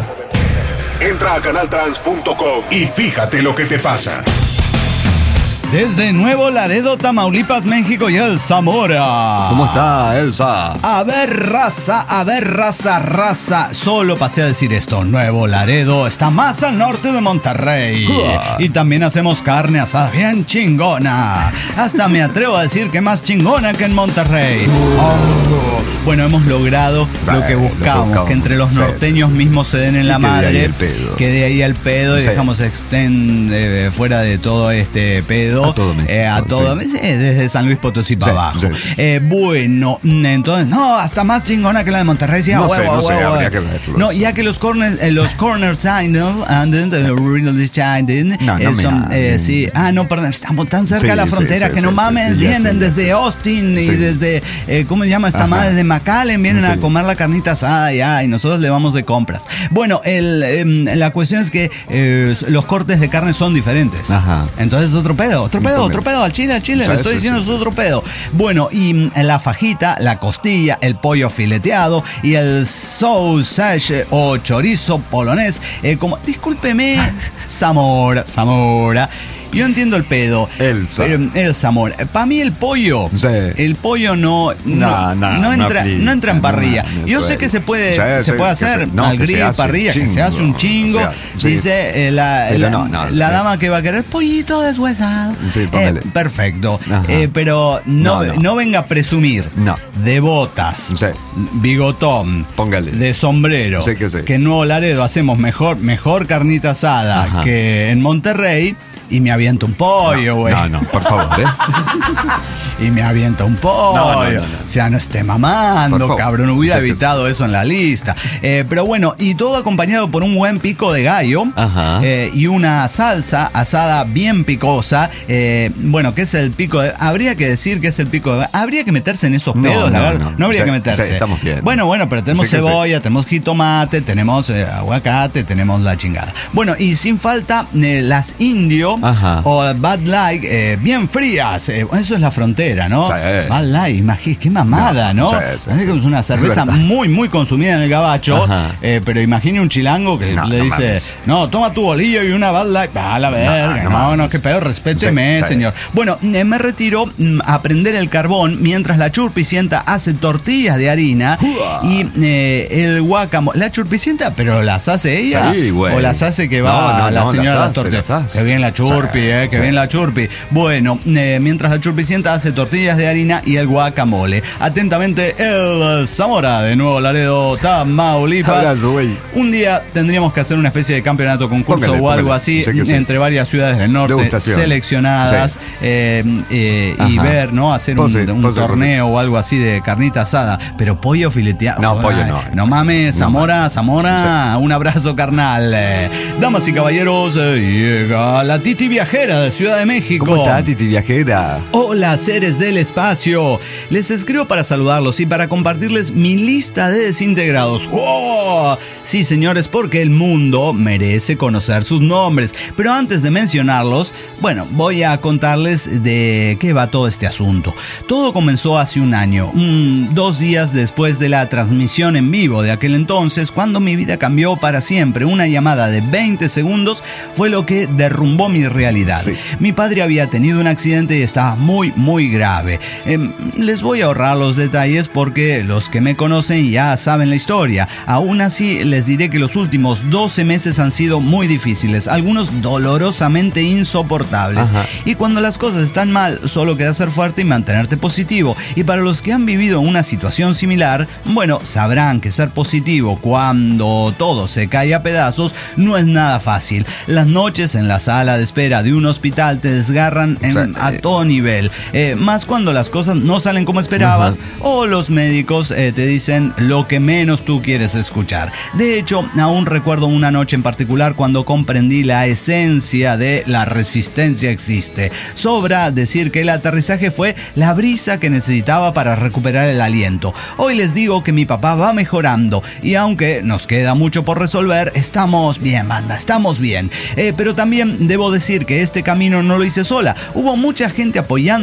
Entra a canaltrans punto com y fíjate lo que te pasa. Desde Nuevo Laredo, Tamaulipas, México y el Zamora. ¿Cómo está, Elsa? A ver, raza, a ver, raza, raza. Solo pasé a decir esto. Nuevo Laredo está más al norte de Monterrey. Uah. Y también hacemos carne asada bien chingona. Hasta me atrevo a decir que más chingona que en Monterrey. Oh. Bueno, hemos logrado Sí, lo que lo buscamos, buscamos. que entre los Sí, norteños sí, sí, mismos sí. se den en Y la que de ahí madre. el pedo. Que de ahí al pedo y Sí. dejamos extend eh, fuera de todo este pedo. A todo México, eh, a todo, sí. sí, desde San Luis Potosí para Sí, abajo. sí, sí. Eh, bueno, entonces, no, hasta más chingona que la de Monterrey. Sí, a No huevo, sé, no a sé, huevo, habría eh. que verlo No, eso. ya que los corners, eh, los corner signs and then the real sign, No, no me son, eh, hablen. sí, ah, no, perdón, estamos tan cerca Sí, de la sí, frontera sí, que sí, no sí, mames, sí, ya vienen sé, ya desde sé. Austin y Sí. desde, eh, ¿cómo se llama esta Ajá. madre? Desde McAllen, vienen a Sí. comer la carnita asada ya y nosotros le vamos de compras. Bueno, el, em, la cuestión es que eh, los cortes de carne son diferentes. Ajá. Entonces es otro pedo, otro pedo, También. otro pedo, al chile, al chile, Sí, le estoy sí, diciendo sí, es otro pedo. Bueno, y mm, la fajita, la costilla, el pollo fileteado y el sausage o chorizo polonés, eh, como, discúlpeme, Zamora, Zamora. Yo entiendo el pedo. Elsa. Pero, el Zamora. Para mí el pollo. Sí. El pollo no. No, no, no entra, aplica, no entra en no, parrilla. no Yo puede. sé que se puede, Sí, se sí, puede que se- hacer no, al que se grill, hace parrilla, que se chingo, hace un chingo. o sea, sí. Dice eh, la, Pero la, no, no, la es- dama que va a querer pollito deshuesado. Sí, Eh, póngale. perfecto. Ajá. Eh, pero no, No, no. no. venga a presumir No. de botas, Sí. bigotón, Póngale. de sombrero, Sí que sí. en Nuevo Laredo hacemos mejor, mejor carnita asada Ajá. que en Monterrey. Y me avienta un pollo, güey. No, no, por favor, ¿eh? Y me avienta un pollo. No, no, no, no. O sea, no esté mamando, Por favor. cabrón. Hubiera Sí que evitado eso en la lista. Eh, pero bueno, y todo acompañado por un buen pico de gallo. Ajá. eh, y una salsa asada bien picosa. Eh, bueno, ¿qué es el pico de...? Habría que decir que es el pico de... Habría que meterse en esos No, pedos, no, la verdad. no. No, habría Sí, que meterse. sí, estamos bien. Bueno, bueno, pero tenemos Sí que sí. cebolla, tenemos jitomate, tenemos eh, aguacate, tenemos la chingada. Bueno, y sin falta eh, las indio Ajá. o Bud Light eh, bien frías. Eh, eso es la frontera, ¿no? Sí. Bud Light, imagínate, qué mamada, ¿no? No, sí, sí, Parece sí. que es una cerveza Es verdad. muy, muy consumida en el gabacho. Ajá. eh, pero imagine un chilango que No, le no dice, mames. no, toma tu bolillo y una Bud Light. A la verga, no, no no, mames. qué pedo, respéteme, Sí, sí. señor. Bueno, eh, me retiro mm, a prender el carbón mientras la churpicienta hace tortillas de harina Uah. y eh, el guacamole. La churpicienta, pero las hace ella. Sí, güey. O las hace que va No, no, la no, señora las de las hace, tortillas. las hace. Qué bien la churpi, Sí, eh, qué sí. bien la churpi. Bueno, eh, mientras la churpicienta hace tortillas de harina y el guacamole. Atentamente, el Zamora de Nuevo Laredo, Tamaulipas. Abrazo, güey. Un día tendríamos que hacer una especie de campeonato, concurso Póngale, o algo póngale. así Sí que sí. entre varias ciudades del norte Degustación. seleccionadas Sí. eh, eh, y Ajá. ver, ¿no? Hacer un, Pose, un pose, torneo o algo así de carnita asada. Pero pollo fileteado. No, pollo Ay, no. No mames, No Zamora, manches. Zamora. Un abrazo carnal. Eh, damas y caballeros, eh, llega la Titi Viajera de Ciudad de México. ¿Cómo está, Titi Viajera? Hola, seres del espacio. Les escribo para saludarlos y para compartirles mi lista de desintegrados. ¡Oh! Sí, señores, porque el mundo merece conocer sus nombres. Pero antes de mencionarlos, bueno, voy a contarles de qué va todo este asunto. Todo comenzó hace un año, mm, dos días después de la transmisión en vivo de aquel entonces, cuando mi vida cambió para siempre. Una llamada de veinte segundos fue lo que derrumbó mi realidad. Sí. Mi padre había tenido un accidente y estaba muy, muy grave. Eh, les voy a ahorrar los detalles porque los que me conocen ya saben la historia. Aún así, les diré que los últimos doce meses han sido muy difíciles, algunos dolorosamente insoportables. Ajá. Y cuando las cosas están mal, solo queda ser fuerte y mantenerte positivo. Y para los que han vivido una situación similar, bueno, sabrán que ser positivo cuando todo se cae a pedazos no es nada fácil. Las noches en la sala de espera de un hospital te desgarran en- O sea, a eh, todo nivel. Eh, más cuando las cosas no salen como esperabas Ajá. o los médicos eh, te dicen lo que menos tú quieres escuchar. De hecho, aún recuerdo una noche en particular cuando comprendí la esencia de la resistencia existe. Sobra decir que el aterrizaje fue la brisa que necesitaba para recuperar el aliento. Hoy les digo que mi papá va mejorando y aunque nos queda mucho por resolver, estamos bien, banda, estamos bien. Eh, pero también debo decir que este camino no lo hice sola. Hubo mucha gente apoyándome de diferentes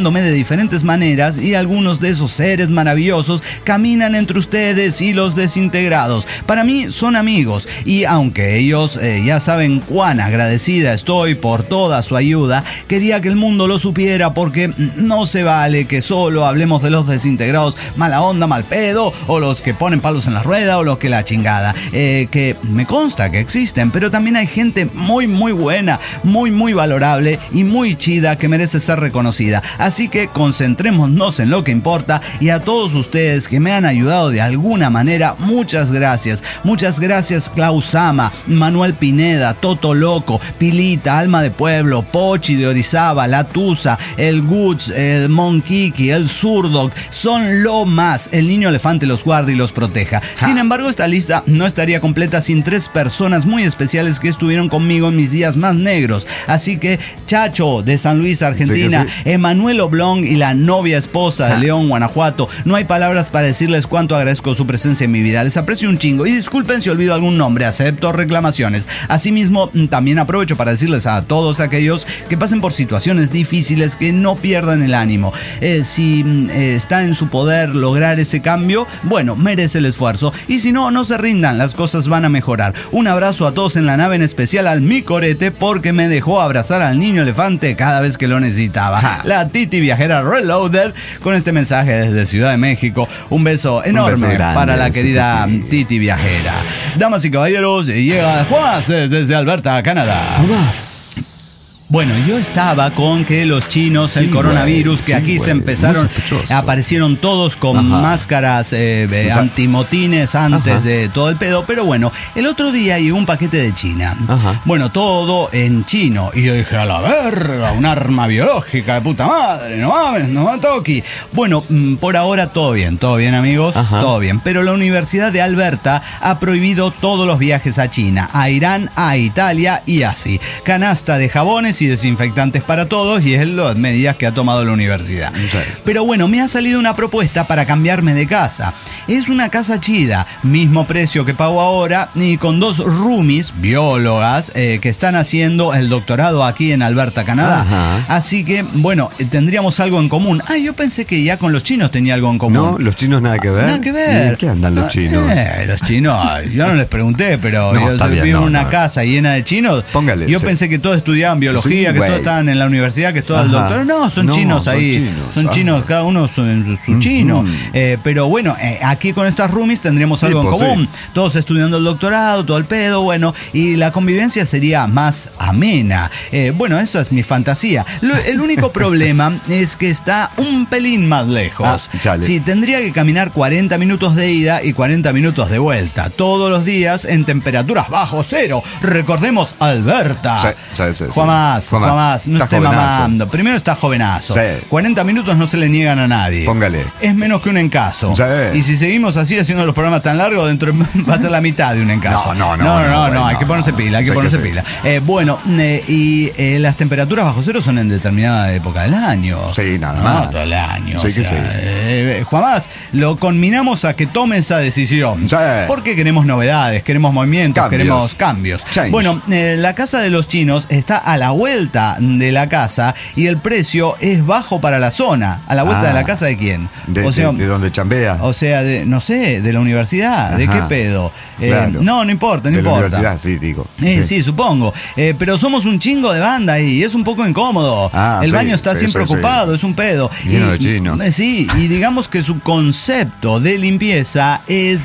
diferentes maneras y algunos de esos seres maravillosos caminan entre ustedes y los desintegrados. Para mí son amigos y aunque ellos eh, ya saben cuán agradecida estoy por toda su ayuda, quería que el mundo lo supiera porque no se vale que solo hablemos de los desintegrados mala onda, mal pedo, o los que ponen palos en la rueda, o los que la chingada. Eh, que me consta que existen, pero también hay gente muy, muy buena, muy, muy valorable y muy chida que merece ser reconocida. Así que concentrémonos en lo que importa y a todos ustedes que me han ayudado de alguna manera, muchas gracias. Muchas gracias Klausama, Manuel Pineda, Toto Loco, Pilita, Alma de Pueblo, Pochi de Orizaba, La Tusa, el Guts, el Monkiki, el Zurdog, son lo más. El niño elefante los guarde y los proteja. Sin embargo, esta lista no estaría completa sin tres personas muy especiales que estuvieron conmigo en mis días más negros. Así que Chacho de San Luis, Argentina, sí, sí. Emanuel Oblong y la novia esposa de León, Guanajuato. No hay palabras para decirles cuánto agradezco su presencia en mi vida. Les aprecio un chingo y disculpen si olvido algún nombre, acepto reclamaciones. Asimismo, también aprovecho para decirles a todos aquellos que pasen por situaciones difíciles que no pierdan el ánimo. Eh, si eh, está en su poder lograr ese cambio, bueno, merece el esfuerzo. Y si no, no se rindan, las cosas van a mejorar. Un abrazo a todos en la nave, en especial al Micorete, porque me dejó abrazar al niño elefante cada vez que lo necesitaba. Ja. La Titi Viajera Reloaded, con este mensaje desde Ciudad de México. Un beso enorme Un beso grande, para la querida sí, sí. Titi Viajera. Damas y caballeros, llega Juan desde Alberta, Canadá. Jamás. Bueno, yo estaba con que los chinos, sí, el coronavirus, wey, que sí, aquí wey, se empezaron, aparecieron todos con Ajá. máscaras eh, eh, antimotines antes Ajá. de todo el pedo, pero bueno, el otro día llegó un paquete de China. Ajá. Bueno, todo en chino. Y yo dije, a la verga, un arma biológica de puta madre, no mames, no me toqui. Bueno, por ahora todo bien, todo bien amigos, Ajá. todo bien. Pero la Universidad de Alberta ha prohibido todos los viajes a China, a Irán, a Italia y así. Canasta de jabones y desinfectantes para todos y es las medidas que ha tomado la universidad. Sí. Pero bueno, me ha salido una propuesta para cambiarme de casa. Es una casa chida, mismo precio que pago ahora y con dos roomies, biólogas, eh, que están haciendo el doctorado aquí en Alberta, Canadá. Ajá. Así que, bueno, tendríamos algo en común. Ah, yo pensé que ya con los chinos tenía algo en común. No, los chinos nada que ver. Nada que ver. ¿Y en qué andan los chinos? Eh, los chinos, yo no les pregunté, pero no, yo vivo en no, una no. casa llena de chinos. Póngale. Yo sí. pensé que todos estudiaban biología. Sí, que wey. Todos estaban en la universidad, que todos el doctor. No, son no, chinos son ahí. Chinos. Son ah. chinos, cada uno son su chino. Mm-hmm. Eh, pero bueno, eh, aquí con estas roomies tendríamos algo sí, en común. Sí. Todos estudiando el doctorado, todo el pedo, bueno, y la convivencia sería más amena. Eh, bueno, esa es mi fantasía. Lo, el único problema es que está un pelín más lejos. Ah, sí, tendría que caminar cuarenta minutos de ida y cuarenta minutos de vuelta. Todos los días en temperaturas bajo cero. Recordemos Alberta. Sí, sí, sí, Juan más. Juan más, no esté mamando. Primero está jovenazo. Sí. cuarenta minutos no se le niegan a nadie. Póngale. Es menos que un encaso. Sí. Y si seguimos así haciendo los programas tan largos, dentro va a ser la mitad de un encaso. No, no, no. No, no, no, no, no, no hay que ponerse no, pila, hay que ponerse que pila. Eh, bueno, eh, y eh, las temperaturas bajo cero son en determinada época del año. Sí, nada no, más. todo el año. Sí, que sea, sí. Eh, Juan más, lo conminamos a que tome esa decisión. Sí. Porque queremos novedades, queremos movimientos, cambios. queremos cambios. Change. Bueno, eh, la casa de los chinos está a la vuelta de la casa y el precio es bajo para la zona. ¿A la vuelta ah, de la casa de quién? De, o sea, de, de donde chambea. O sea, de, no sé, de la universidad. Ajá. ¿De qué pedo? Eh, claro. No, no importa, no de importa. De la universidad, sí, digo. Eh, sí. sí, supongo. Eh, pero somos un chingo de banda y es un poco incómodo. Ah, el sí, baño está siempre eso, ocupado, sí. es un pedo. Lleno y, de chinos. Eh, sí, y digamos que su concepto de limpieza es...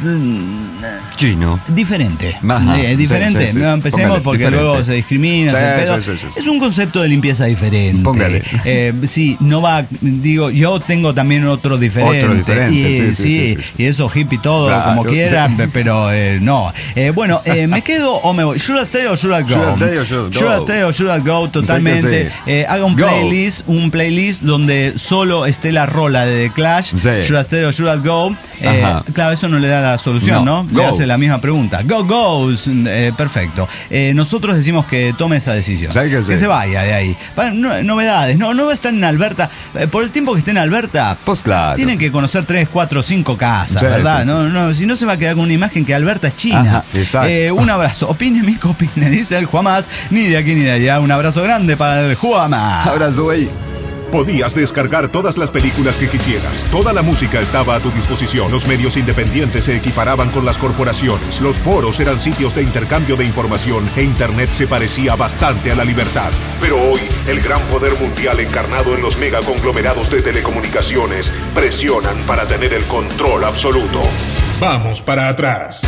chino. Diferente. Ajá. Eh, diferente. Sí, sí, sí. No empecemos Póngale, porque diferente. luego se discrimina. Sí, se pedo. sí, sí, sí, sí. Es un concepto de limpieza diferente. Póngale. Eh, sí, no va, digo, yo tengo también otro diferente. Otro diferente, y, sí, sí, sí, sí, sí, sí. Y eso hippie todo, claro, como quieran, sí. pero eh, no. Eh, bueno, eh, ¿me quedo o me voy? ¿Should I stay or should I go? Should I stay or should I go? Should I stay or should I go? Totalmente. Eh, haga un go. playlist, un playlist donde solo esté la rola de The Clash. Sí. Should I stay or should I go? Eh, claro, eso no le da la solución, ¿no? ¿no? Le hace la misma pregunta. Go, goes. Eh, perfecto. Eh, nosotros decimos que tome esa decisión. Que, que sí. se vaya de ahí. No, novedades. No, no va a estar en Alberta. Eh, por el tiempo que esté en Alberta, pues claro. tienen que conocer tres, cuatro, cinco casas, sí, ¿verdad? Sí, sí. No, no, si no se va a quedar con una imagen que Alberta es China. Ajá, exacto. Eh, un abrazo. Opine, Mico, opine. Dice el Juamás. Ni de aquí ni de allá. Un abrazo grande para el Juamás. Abrazo, güey. Podías descargar todas las películas que quisieras. Toda la música estaba a tu disposición. Los medios independientes se equiparaban con las corporaciones. Los foros eran sitios de intercambio de información e Internet se parecía bastante a la libertad. Pero hoy, el gran poder mundial encarnado en los megaconglomerados de telecomunicaciones presionan para tener el control absoluto. Vamos para atrás.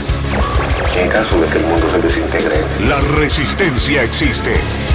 En caso de que el mundo se desintegre, La resistencia existe.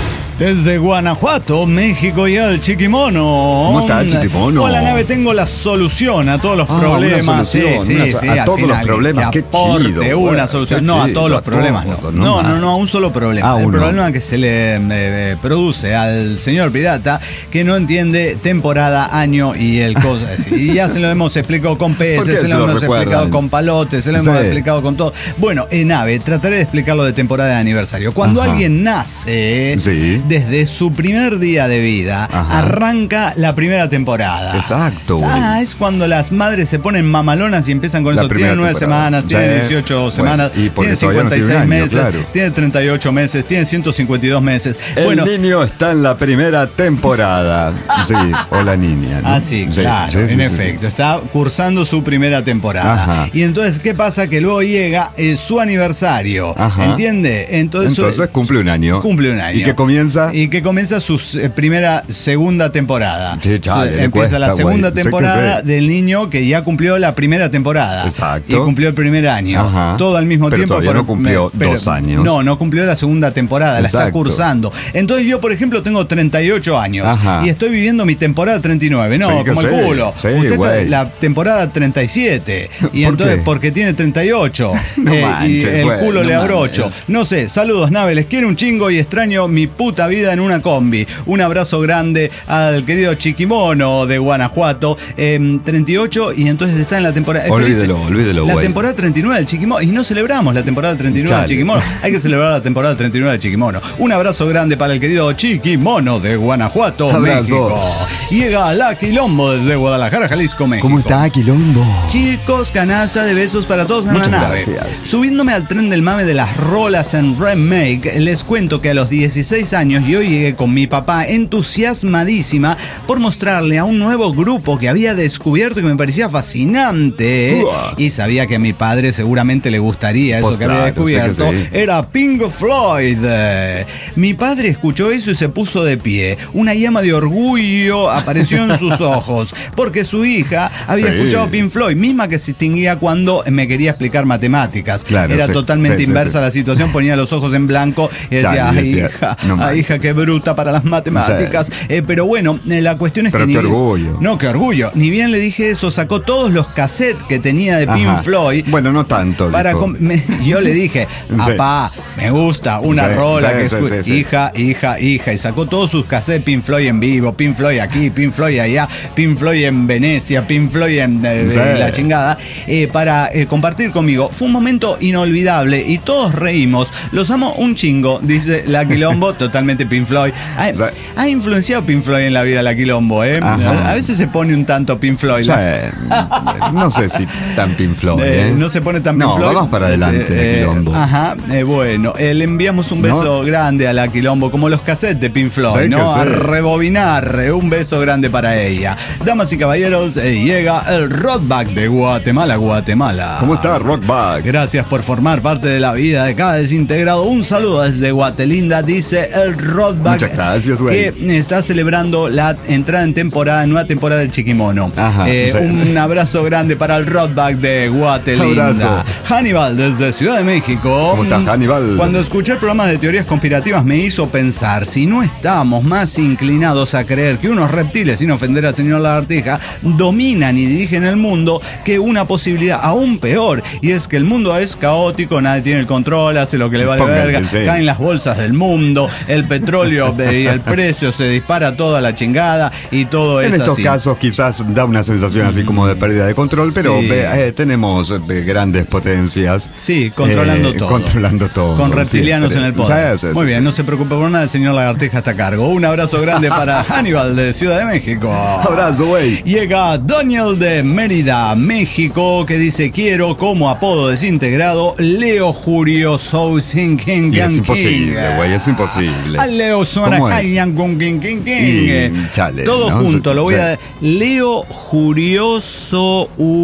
Desde Guanajuato, México y el Chiquimono. ¿Cómo está el Chiquimono? Hola, nave, tengo la solución a todos los Ah, problemas. una solución, sí, una sí, so- sí, a al todos los final, problemas, que qué aporte chido, una bueno, solución. qué No, a chido, todos los a problemas. todos, no, no no, más. no, no, a un solo problema. Ah, el uno. problema que se le eh, produce al señor pirata que no entiende temporada, año y el cosa. Y ya se lo hemos explicado con ¿Por qué peces, se se lo lo hemos recuerdan? explicado con palotes, se lo Sí. hemos explicado con todo. Bueno, en nave, trataré de explicarlo de temporada de aniversario. Cuando Ajá. alguien nace, Sí. desde su primer día de vida, Ajá. arranca la primera temporada. Exacto, güey. Ah, es cuando las madres se ponen mamalonas y empiezan con La eso. primera Tienen nueve temporada. semanas, tienen Sí. dieciocho Bueno, semanas, y porque tienen todavía no cincuenta y tiene seis un año, meses, claro. tienen treinta y ocho meses, tienen ciento cincuenta y dos meses. El bueno, niño está en la primera temporada. Sí, o la niña, ¿no? Ah, sí, claro, sí, sí, en sí, sí. efecto, está cursando su primera temporada. Ajá. Y entonces, ¿qué pasa? Que luego llega eh, su aniversario, Ajá. ¿entiende? Entonces, Entonces cumple un año. Cumple un año. ¿Y que comienza? Y que comienza su eh, primera, segunda temporada. Sí, chale, Su- le Empieza cuesta, la segunda güey. Sé que temporada sé. del niño que ya cumplió la primera temporada. Exacto. Y cumplió el primer año. Ajá. Todo al mismo Pero tiempo. todavía no cumplió pero- dos años. No, no cumplió la segunda temporada, la está Exacto. cursando. Entonces yo, por ejemplo, tengo treinta y ocho años. Ajá. Y estoy viviendo mi temporada treinta y nueve. No, Sí, que como el sí. culo. Sí, Usted está güey. en la temporada treinta y siete. Y ¿Por entonces, qué? porque tiene treinta y ocho. No eh, manches, y el güey, culo no le abrocho. mames. No sé, saludos, nave. Les quiero un chingo y extraño mi puta vida en una combi. Un abrazo grande al querido Chiquimono de Guanajuato. eh, treinta y ocho y entonces está en la temporada. eh, Olvídelo, feliz- olvídelo, La güey. temporada treinta y nueve del Chiquimono. Y no celebramos la temporada treinta y nueve del Chale. Chiquimono. Hay que celebrar la temporada treinta y nueve del Chiquimono. Un abrazo grande para el querido Chiquimono de Guanajuato, Abrazo. México. Llega la Quilombo desde Guadalajara, Jalisco, México. ¿Cómo está, Quilombo? Chicos, canasta de besos para todos en Muchas la nave. gracias. Subiéndome al tren del mame de las rolas en remake, les cuento que a los dieciséis años yo llegué con mi papá entusiasmadísima por mostrarle a un nuevo grupo que había descubierto que me parecía fascinante. Uah. Y sabía que a mi padre seguramente le gustaría eso Pues que había claro, sé que descubierto. sí. Era Pink Floyd. Mi padre escuchó eso y se puso de pie. Una llama de orgullo apareció en sus ojos, porque su hija había Sí. escuchado Pink Floyd, misma que se extinguía cuando me quería explicar matemáticas. Claro, Era sí, totalmente sí, sí, inversa sí. la situación, ponía los ojos en blanco y decía, Chale, ay decía, hija, no ay manches. hija, qué bruta para las matemáticas. Eh, pero bueno, eh, la cuestión es Pero que... qué ni bien- orgullo. No, qué orgullo. Ni bien le dije eso, sacó todos los cassettes que tenía de Pink Ajá. Floyd. Bueno, no tanto. Para dijo. com- me- yo le dije, Sí. papá, me gusta una Sí, rola sí, que sí, escu- sí, sí. hija, hija, hija, y sacó todos sus cassettes Pink Floyd en vivo, Pink Floyd aquí, Pink Floyd allá, Pink Floyd en Venecia, Pink Floyd en eh, Sí. la chingada, eh, para eh, compartir conmigo. Fue un momento inolvidable y todos reímos. Los amo un chingo, dice la Quilombo, totalmente Pink Floyd. Ha, Sí. ha influenciado Pink Floyd en la vida la Quilombo, ¿eh? Ajá. A veces se pone un tanto Pink Floyd. Sí, no sé si tan Pink Floyd, Eh, ¿eh? no se pone tan Pink No, Floyd. vamos para adelante, Eh, Quilombo. Ajá, eh, bueno, eh, le enviamos un beso No. grande a la Quilombo, como los cassettes de Pink Floyd, Sí, ¿no? que A sí. rebobinar, eh, un beso grande para ella. Damas y caballeros, eh, llega el Rockback de Guatemala, Guatemala. ¿Cómo está, Rockback? Gracias por formar parte de la vida de cada desintegrado. Un saludo desde Guatelinda, dice el Rockback. Muchas gracias, güey. Que está celebrando la entrada en temporada, nueva temporada del Chiquimono. Ajá, Eh, sí. Un abrazo grande para el Rockback de Guatelinda. Abrazo. Hannibal desde Ciudad de México. ¿Cómo estás, Hannibal? Cuando escuché el programa de teorías conspirativas me hizo pensar si no estamos más inclinados a creer que unos reptiles, sin ofender al señor Lagartija, dominan y dirigen el mundo, que una posibilidad aún peor, y es que el mundo es caótico, nadie tiene el control, hace lo que le vale Póngale, verga, sí. caen las bolsas del mundo, el petróleo y el precio se dispara toda la chingada y todo En es estos así. casos quizás da una sensación así como de pérdida de control, pero Sí. ve, eh, tenemos eh, grandes potencias. Sí, controlando eh, todo. Controlando todo. Con reptilianos siempre. en el poder. Sí, sí, Muy sí. bien, no se preocupe por nada, el señor Lagartija está a cargo. Un abrazo grande para Hannibal de Ciudad de México. Abrazo, güey. Llega Daniel de Mérida, México, que dice: quiero como apodo desintegrado Leo Jurio Sousin King. Y es imposible, güey, es imposible. A Leo suena ¿Cómo es? King King King Y, chale, todo ¿no? junto, lo voy Sí. a Leo Jurioso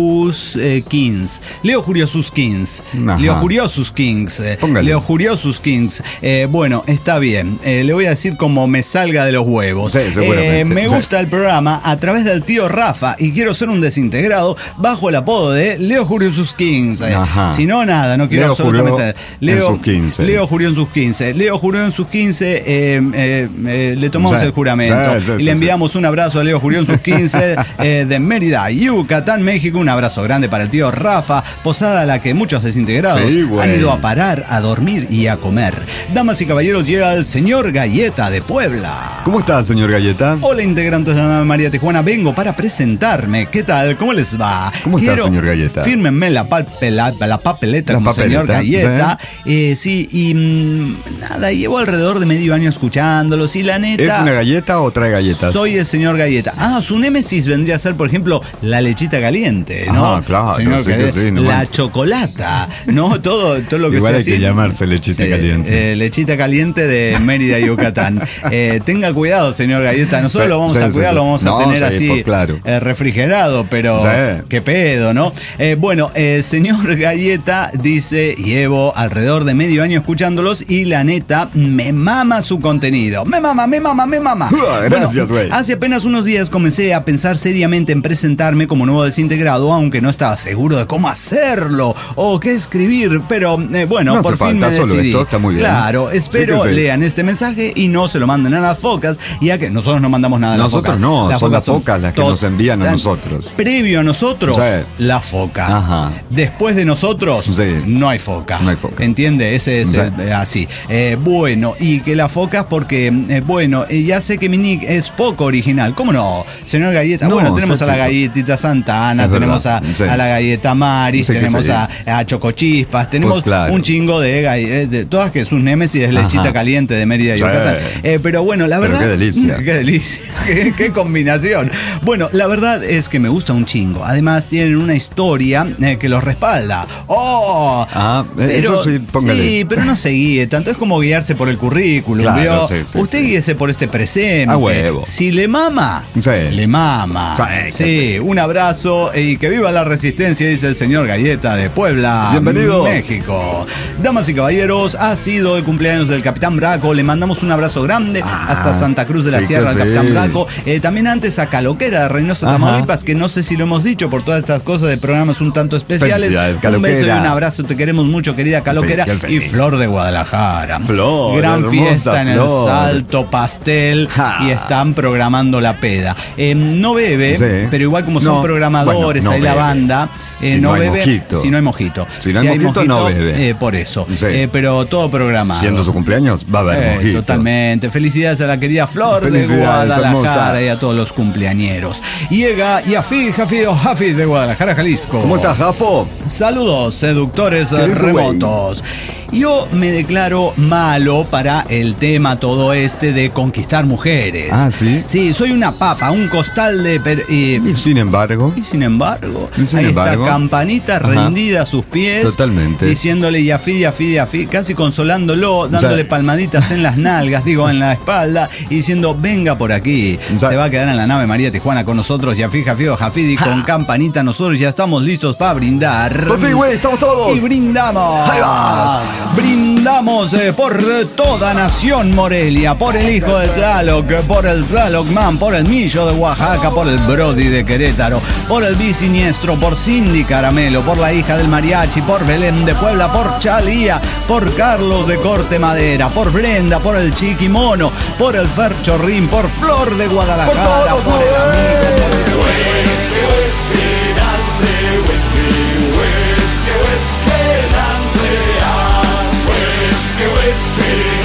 Us eh, Kings. Leo Juriosus Kings. Ajá. Leo Juriosus Kings. eh, Póngale. Leo Juriosus Kings. Eh, bueno, está bien. Eh, le voy a decir como me salga de los huevos. Sí, seguramente. Eh, me Sí. gusta el programa a través del tío Rafa y quiero ser un desintegrado bajo el apodo de Leo Juriosus Kings. Eh, Ajá. si no, nada, no quiero Leo absolutamente. juró en sus quince. Leo juró en sus quince. Leo juró en sus quince. eh, eh, eh, le tomamos Sí. el juramento. Sí, sí, y sí, le enviamos un abrazo a Leo juró en sus quince eh, de Mérida, Yucatán, México. Un abrazo grande para el tío Rafa, posada a la que muchos desintegrados Sí, güey. han ido a parar, a dormir y a comer. Damas y caballeros, llega el señor Galleta de Puebla. ¿Cómo está, señor Galleta? Hola, integrantes de la nave María Tijuana, vengo para presentarme. ¿Qué tal? ¿Cómo les va? ¿Cómo está, señor Galleta? Fírmenme la, papela- la papeleta La como papeleta, señor Galleta. Eh, sí, y mm, nada, llevo alrededor de medio año escuchándolos y la neta... ¿Es una galleta o trae galletas? Soy el señor Galleta. Ah, su némesis vendría a ser, por ejemplo, la lechita caliente, ¿no? Ah, claro, Señor sí que Galleta. sí, no la manches. chocolata, ¿no? Todo, todo lo que Igual sea hay que así. llamarse lechita Sí, caliente. eh, lechita caliente de Mérida, Yucatán. Eh, tenga cuidado, señor Galleta. Nosotros Sí, lo vamos sí, a sí, cuidar, sí. lo vamos No, a tener sí, así pues claro. eh, refrigerado, pero Sí. qué pedo, ¿no? Eh, bueno, el señor Galleta dice: llevo alrededor de medio año escuchándolos y la neta me mama su contenido. Me mama, me mama, me mama. Ah, gracias, güey. Hace apenas unos días comencé a pensar seriamente en presentarme como nuevo desintegrado, aunque no estaba seguro de cómo hacerlo o qué escribir, pero eh, bueno, No hace por fin falta, me solo decidí. esto está muy bien. Claro, espero Sí que sí. lean este mensaje y no se lo manden a las focas, ya que nosotros no mandamos nada a las Nosotros focas. no, son las focas las que nos tot- envían a tan- nosotros. Previo a nosotros, Sí. la foca. Ajá. Después de nosotros, Sí. no hay foca. No hay foca. ¿Entiende? Ese es Sí. el- eh, así. Eh, bueno, y que la focas porque, eh, bueno, eh, ya sé que mi nick es poco original. ¿Cómo no? Señor Galleta. No, bueno, tenemos sí, a la chico. galletita Santana, Es tenemos a, verdad, sí. a la galleta Maris, Sí que tenemos sí. a, a Chocochispas, tenemos Pues claro. un chingo de, gall- eh, de todas que sus némesis es lechita Ajá. caliente de Mérida y Sí. Yucatán. Eh, pero bueno, la Pero verdad. qué delicia. Qué delicia. qué, qué combinación. Bueno, la verdad es que me gusta un chingo. Además, tienen una historia eh, que los respalda. ¡Oh! Ah, eh, eso sí, póngale. Sí, pero no se guíe tanto. Es como guiarse por el currículum. Claro, ¿vio? sí, sí, Usted sí. guíese por este presente. A huevo. Si le mama, Sí. le mama. Sí, Sí, sí. un abrazo y que viva la resistencia, dice el señor Galleta de Puebla, Bienvenido. México. Damas y caballeros, ha sido el cumpleaños del Capitán Braco. Le mandamos un abrazo grande Ah, hasta Santa Cruz de la sí Sierra, que al sí. Capitán Braco. Eh, también antes a Caloquera de Reynosa, Ajá. Tamaulipas, que no sé si lo hemos dicho por todas estas cosas de programas un tanto especiales. Felicidades, un beso y Caloquera. un abrazo, te queremos mucho, querida Caloquera. Sí, que sí. Y Flor de Guadalajara. Flor, Gran hermosa fiesta en el Flor. Salto Pastel Ja. y están programando la peda. Eh, no bebe, Sí. pero igual como son No, programadores, bueno, no ahí la bebe. banda, eh, Si no, no hay bebe. mojito. Si no hay mojito. Si no hay mojito, no bebe. eh, por eso. Sí. Eh, pero todo programado. Siendo su cumpleaños, va a haber Eh, mojito. Totalmente. Felicidades a la querida Flor de Felicidades, Guadalajara hermosa. y a todos los cumpleañeros. Llega Yafid Jafid o Jafid de Guadalajara, Jalisco. ¿Cómo estás, Jafo? Saludos, seductores ¿Qué dice, remotos. Yo me declaro malo para el tema todo este de conquistar mujeres. Ah, ¿sí? Sí, soy una papa, un costal de... per- y, Y sin embargo, y sin embargo, Y sin ahí embargo. está Campanita Ajá. rendida a sus pies. Totalmente. Diciéndole Yafid, Yafid, Yafid, casi consolándolo, dándole sea- palmaditas en las nalgas, digo, en la espalda, y diciendo, venga por aquí. O sea- Se va a quedar en la nave María Tijuana con nosotros, Yafid, Jafid, o Jafid, y con Campanita nosotros ya estamos listos para brindar. pues sí, güey, estamos todos. Y brindamos. Ahí vas. Brindamos eh, por toda Nación Morelia, por el hijo de Tlaloc, por el Tlaloc Man, por el Millo de Oaxaca, por el Brody de Querétaro, por el Bisiniestro, por Cindy Caramelo, por la hija del Mariachi, por Belén de Puebla, por Chalía, por Carlos de Corte Madera, por Brenda, por el Chiquimono, por el Ferchorrín, por Flor de Guadalajara, Por todos, por el amigo.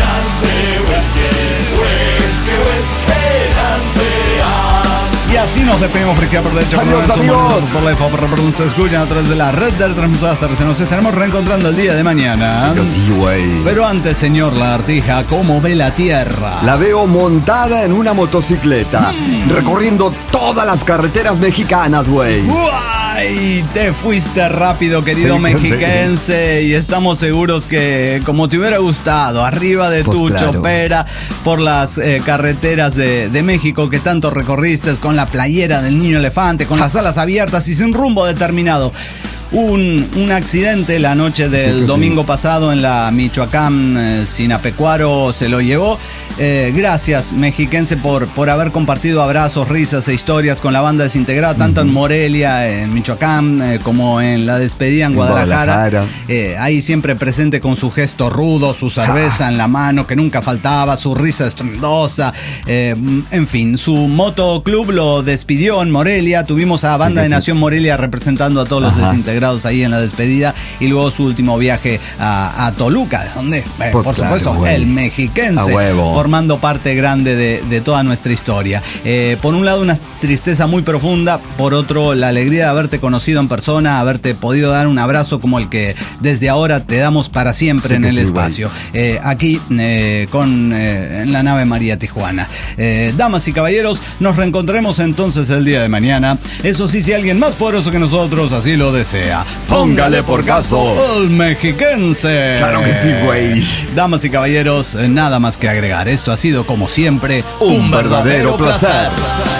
Y así Nos despedimos fresquea por derecha. Adiós, por amigos. Por la por por se escuchan a través de la red de transmutadas terrestres. Nos estaremos reencontrando el día de mañana. Chicos, sí, güey. Pero antes, señor Lagartija, ¿cómo ve la Tierra? La veo montada en una motocicleta, mm. recorriendo todas las carreteras mexicanas, güey. ¡Ay! Te fuiste rápido, querido sí, mexiquense. Sí. Y estamos seguros que, como te hubiera gustado, arriba de pues tu claro. chopera, por las eh, carreteras de, de México que tanto recorriste, con la playera del niño elefante, con las alas abiertas y sin rumbo determinado. Un, un accidente la noche del sí, domingo sí. pasado en la Michoacán, eh, Sinapecuaro se lo llevó. Eh, gracias, mexiquense, por, por haber compartido abrazos, risas e historias con la banda desintegrada, tanto uh-huh. en Morelia, en Michoacán, eh, como en la despedida en, en Guadalajara. Guadalajara. Eh, ahí siempre presente con su gesto rudo, su cerveza ah. en la mano que nunca faltaba, su risa estruendosa. Eh, en fin, su motoclub lo despidió en Morelia. Tuvimos a Banda sí, de Nación sí. Morelia representando a todos Ajá. los desintegrados ahí en la despedida, y luego su último viaje a, a Toluca, donde, eh, pues por claro, supuesto, güey. el mexiquense, formando parte grande de, de toda nuestra historia. Eh, por un lado, una tristeza muy profunda, por otro, la alegría de haberte conocido en persona, haberte podido dar un abrazo como el que desde ahora te damos para siempre sí en el sí, espacio. Eh, aquí, eh, con eh, en la nave María Tijuana. Eh, damas y caballeros, nos reencontraremos entonces el día de mañana. Eso sí, si alguien más poderoso que nosotros así lo desea. Póngale por caso el mexiquense. Claro que sí, güey. Damas y caballeros, nada más que agregar. Esto ha sido, como siempre, un, un verdadero, verdadero placer. placer.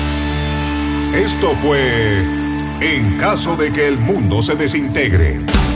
Esto fue En caso de que el mundo se desintegre.